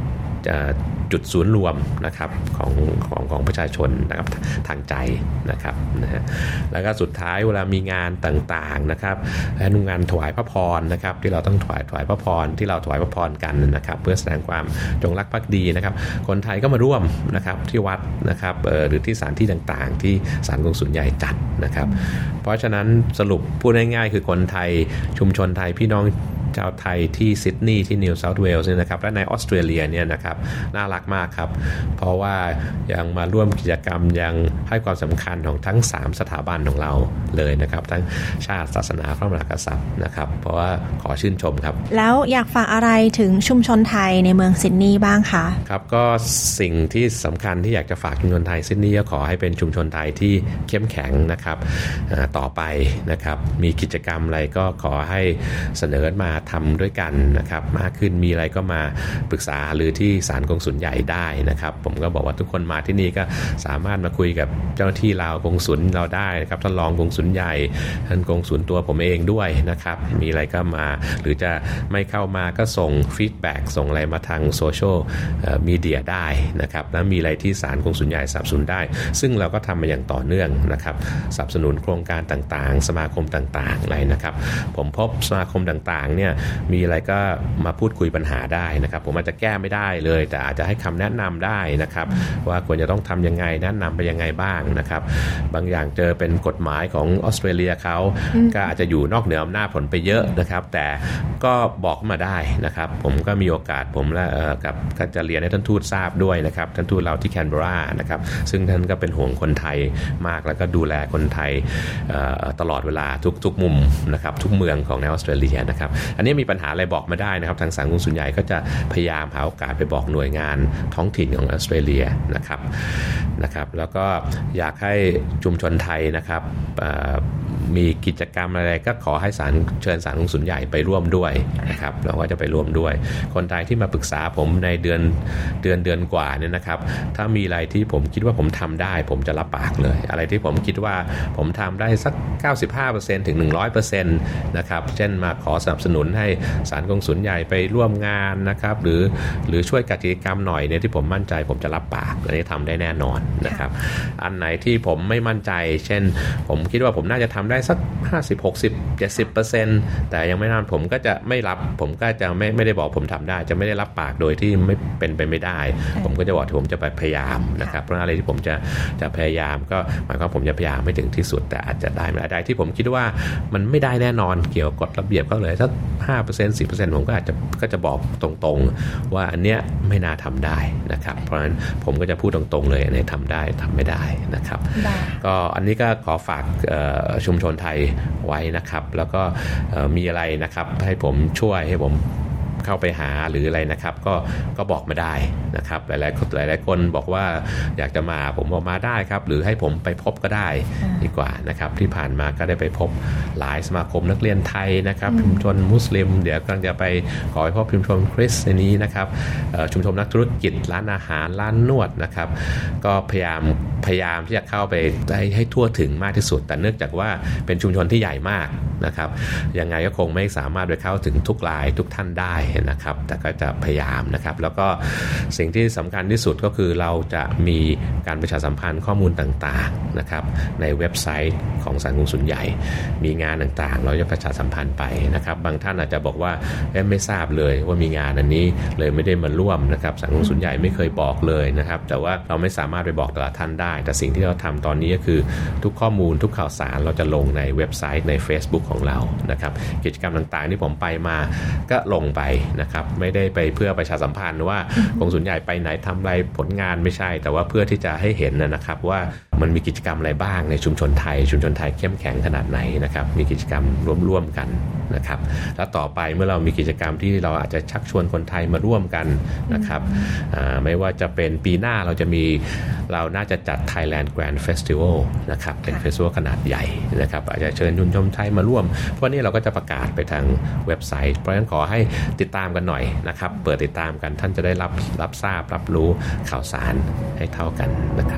จุดศูนย์รวมนะครับของของของประชาชนนะครับทางใจนะครับนะฮะแล้วก็สุดท้ายเวลามีงานต่างๆนะครับและงานถวายพระพรนะครับที่เราต้องถวายถวายพระพรที่เราถวายพระพรกันนะครับเพื่อแสดงความจงรักภักดีนะครับคนไทยก็มาร่วมนะครับที่วัดนะครับหรือที่ศาลที่ต่างๆที่ศาลกงสุลใหญ่จัดนะครับเพราะฉะนั้นสรุปพูดง่ายๆคือคนไทยชุมชนไทยพี่น้องชาวไทยที่ซิดนีย์ที่นิวเซาท์เวลส์เนี่ยนะครับและในออสเตรเลียเนี่ยนะครับน่ารักมากครับเพราะว่ายังมาร่วมกิจกรรมยังให้ความสำคัญของทั้งสามสถาบันของเราเลยนะครับทั้งชาติศาสนาพระมหากษัตริย์นะครับเพราะว่าขอชื่นชมครับแล้วอยากฝากอะไรถึงชุมชนไทยในเมืองซิดนีย์บ้างคะครับก็สิ่งที่สำคัญที่อยากจะฝากชุมชนไทยซิดนีย์ก็ขอให้เป็นชุมชนไทยที่เข้มแข็งนะครับต่อไปนะครับมีกิจกรรมอะไรก็ขอให้เสนอมาทำด้วยกันนะครับมากขึ้นมีอะไรก็มาปรึกษาหรือที่ศาลกงสุลใหญ่ได้นะครับผมก็บอกว่าทุกคนมาที่นี่ก็สามารถมาคุยกับเจ้าหน้าที่ลาวกงสุลเราได้นะครับท่านรองกงสุลใหญ่ท่านกงสุลตัวผมเองด้วยนะครับมีอะไรก็มาหรือจะไม่เข้ามาก็ส่งฟีดแบ็กส่งอะไรมาทางโซเชียลมีเดียได้นะครับแล้วมีอะไรที่ศาลกงสุลใหญ่สนับสนุนได้ซึ่งเราก็ทำมาอย่างต่อเนื่องนะครับสนับสนุนโครงการต่างๆสมาคมต่างๆอะไรนะครับผมพบสมาคมต่างๆเนี่ยมีอะไรก็มาพูดคุยปัญหาได้นะครับผมอาจจะแก้ไม่ได้เลยแต่อาจจะให้คำแนะนำได้นะครับว่าควรจะต้องทำยังไงแนะนำไปยังไงบ้างนะครับบางอย่างเจอเป็นกฎหมายของออสเตรเลียเขาก็อาจจะอยู่นอกเหนืออำนาจผลไปเยอะนะครับแต่ก็บอกมาได้นะครับผมก็มีโอกาสผมและกับก็จะเรียนให้ท่านทูตทราบด้วยนะครับท่านทูตเราที่แคนเบอรานะครับซึ่งท่านก็เป็นห่วงคนไทยมากแล้วก็ดูแลคนไทยตลอดเวลาทุกๆมุมนะครับทุกเมืองของในออสเตรเลียนะครับอันนี้มีปัญหาอะไรบอกมาได้นะครับทางศาลกงสุลใหญ่ก็จะพยายามหาโอกาสไปบอกหน่วยงานท้องถิ่นของออสเตรเลียนะครับนะครับแล้วก็อยากให้ชุมชนไทยนะครับมีกิจกรรมอะไรก็ขอให้ศาลเชิญศาลกงสุลใหญ่ไปร่วมด้วยนะครับเราก็จะไปร่วมด้วยคนไทยที่มาปรึกษาผมในเดือนเดือนเดือนกว่าเนี่ยนะครับถ้ามีอะไรที่ผมคิดว่าผมทำได้ผมจะรับปากเลยอะไรที่ผมคิดว่าผมทำได้สัก เก้าสิบห้าเปอร์เซ็นต์ ถึง หนึ่งร้อยเปอร์เซ็นต์ นะครับเช่นมาขอสนับสนุนให้ศาลกงสุลใหญ่ไปร่วมงานนะครับหรือหรือช่วยกิจกรรมหน่อยเนี่ยที่ผมมั่นใจผมจะรับปากอันนี้ทำได้แน่นอนนะครับอันไหนที่ผมไม่มั่นใจเช่นผมคิดว่าผมน่าจะทำได้สักห้าสิบ หกสิบ เจ็ดสิบเปอร์เซ็นต์ แต่ยังไม่นานผมก็จะไม่รับผมก็จะไม่ไม่ได้บอกผมทำได้จะไม่ได้รับปากโดยที่ไม่เป็นไปไม่ได้ผมก็จะบอกผมจะไปพยายามนะครับเพราะอะไรที่ผมจะจะพยายามก็หมายความผมจะพยายามไม่ถึงที่สุดแต่อาจจะได้ไม่ได้ที่ผมคิดว่ามันไม่ได้แน่นอนเกี่ยวกับกฎระเบียบก็เลยสัก ห้าเปอร์เซ็นต์ สิบเปอร์เซ็นต์ ผมก็อาจจะก็จะบอกตรงๆว่าอันเนี้ยไม่น่าทำได้นะครับเพราะฉะนั้นผมก็จะพูดตรงๆเลยอันนี้ทำได้ทำไม่ได้นะครับก็อันนี้ก็ขอฝากชุมชนไทยไว้นะครับแล้วก็มีอะไรนะครับให้ผมช่วยให้ผมเข้าไปหาหรืออะไรนะครับก็ก็บอกมาได้นะครับหลายๆหลายหลายคนบอกว่าอยากจะมาผมบอกมาได้ครับหรือให้ผมไปพบก็ได้ดีกว่านะครับที่ผ่านมาก็ได้ไปพบหลายสมาคมนักเรียนไทยนะครับชุมชนมุสลิมเดี๋ยวกำลังจะไปขอไปพบชุมชนคริสต์ในนี้นะครับชุมชนนักธุรกิจร้านอาหารร้านนวดนะครับก็พยายามพยายามที่จะเข้าไปให้ให้ทั่วถึงมากที่สุดแต่เนื่องจากว่าเป็นชุมชนที่ใหญ่มากนะครับยังไงก็คงไม่สามารถไปเข้าถึงทุกรายทุกท่านได้นะครับแต่ก็จะพยายามนะครับแล้วก็สิ่งที่สำคัญที่สุดก็คือเราจะมีการประชาสัมพันธ์ข้อมูลต่างๆนะครับในเว็บไซต์ของศาลกงสุลใหญ่มีงานต่างๆเราจะประชาสัมพันธ์ไปนะครับบางท่านอาจจะบอกว่าไม่ทราบเลยว่ามีงานอันนี้เลยไม่ได้มาร่วมนะครับศาลกงสุลใหญ่ไม่เคยบอกเลยนะครับแต่ว่าเราไม่สามารถไปบอกแต่ละท่านได้แต่สิ่งที่เราทำตอนนี้ก็คือทุกข้อมูลทุกข่าวสารเราจะลงในเว็บไซต์ใน Facebook ของเรานะครับกิจกรรมต่างๆที่ผมไปมาก็ลงไปนะครับไม่ได้ไปเพื่อประชาสัมพันธ์ว่ากงสุลใหญ่ไปไหนทำอะไรผลงานไม่ใช่แต่ว่าเพื่อที่จะให้เห็นนะครับว่ามันมีกิจกรรมอะไรบ้างในชุมชนไทยชุมชนไทยเข้มแข็งขนาดไหนนะครับมีกิจกรรมร่วมๆกันนะครับแล้วต่อไปเมื่อเรามีกิจกรรมที่เราอาจจะชักชวนคนไทยมาร่วมกันนะครับไม่ว่าจะเป็นปีหน้าเราจะมีเราน่าจะจัด Thailand Grand Festival นะครับเป็นเฟสติวัลขนาดใหญ่นะครับอาจจะเชิญชุมชนไทยมาร่วมเพราะนี่เราก็จะประกาศไปทางเว็บไซต์เพราะฉะนั้นขอให้ติดตามกันหน่อยนะครับเปิดติดตามกันท่านจะได้รับรับทราบรับรู้ข่าวสารให้เท่ากันนะครับ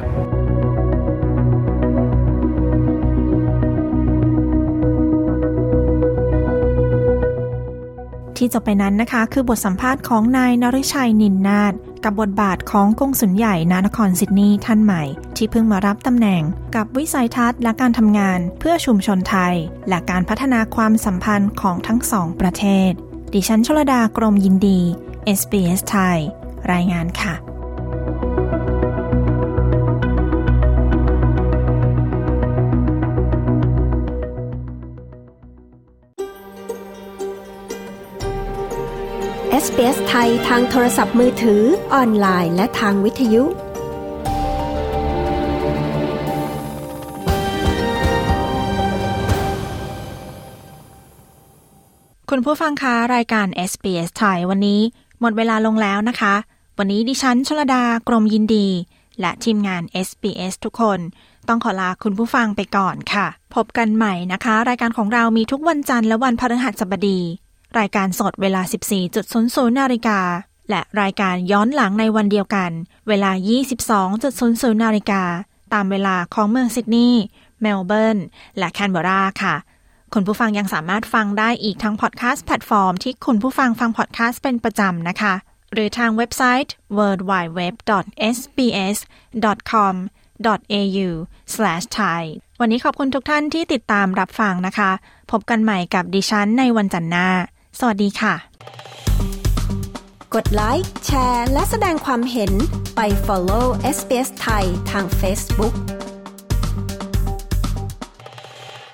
ที่จบไปนั้นนะคะคือบทสัมภาษณ์ของนายนฤชัยนินนาถกับบทบาทของกงสุลใหญ่ณนครซิดนีย์ท่านใหม่ที่เพิ่งมารับตำแหน่งกับวิสัยทัศน์และการทำงานเพื่อชุมชนไทยและการพัฒนาความสัมพันธ์ของทั้งสองประเทศดิฉันชลดากรมยินดี เอส บี เอส ไทยรายงานค่ะเอส บี เอส ไทยทางโทรศัพท์มือถือออนไลน์และทางวิทยุคุณผู้ฟังคะรายการ เอส บี เอส ไทยวันนี้หมดเวลาลงแล้วนะคะวันนี้ดิฉันชลดากรมยินดีและทีมงาน เอส บี เอส ทุกคนต้องขอลาคุณผู้ฟังไปก่อนค่ะพบกันใหม่นะคะรายการของเรามีทุกวันจันทร์และวันพฤหัสบดีรายการสดเวลา สิบสี่นาฬิกา นและรายการย้อนหลังในวันเดียวกันเวลา ยี่สิบสองนาฬิกา นตามเวลาของเมืองซิดนีย์เมลเบิร์นและแคนเบอร์ราค่ะคุณผู้ฟังยังสามารถฟังได้อีกทั้งพอดแคสต์แพลตฟอร์มที่คุณผู้ฟังฟังพอดแคสต์เป็นประจำนะคะหรือทางเว็บไซต์ ดับเบิลยู ดับเบิลยู ดับเบิลยู ดอท เอส บี เอส ดอท คอม ดอท เอ ยู สแลช ไทย วันนี้ขอบคุณทุกท่านที่ติดตามรับฟังนะคะพบกันใหม่กับดิฉันในวันจันทร์หน้าสวัสดีค่ะกดไลค์แชร์และแสดงความเห็นไป follow เอส บี เอส ไทยทาง Facebook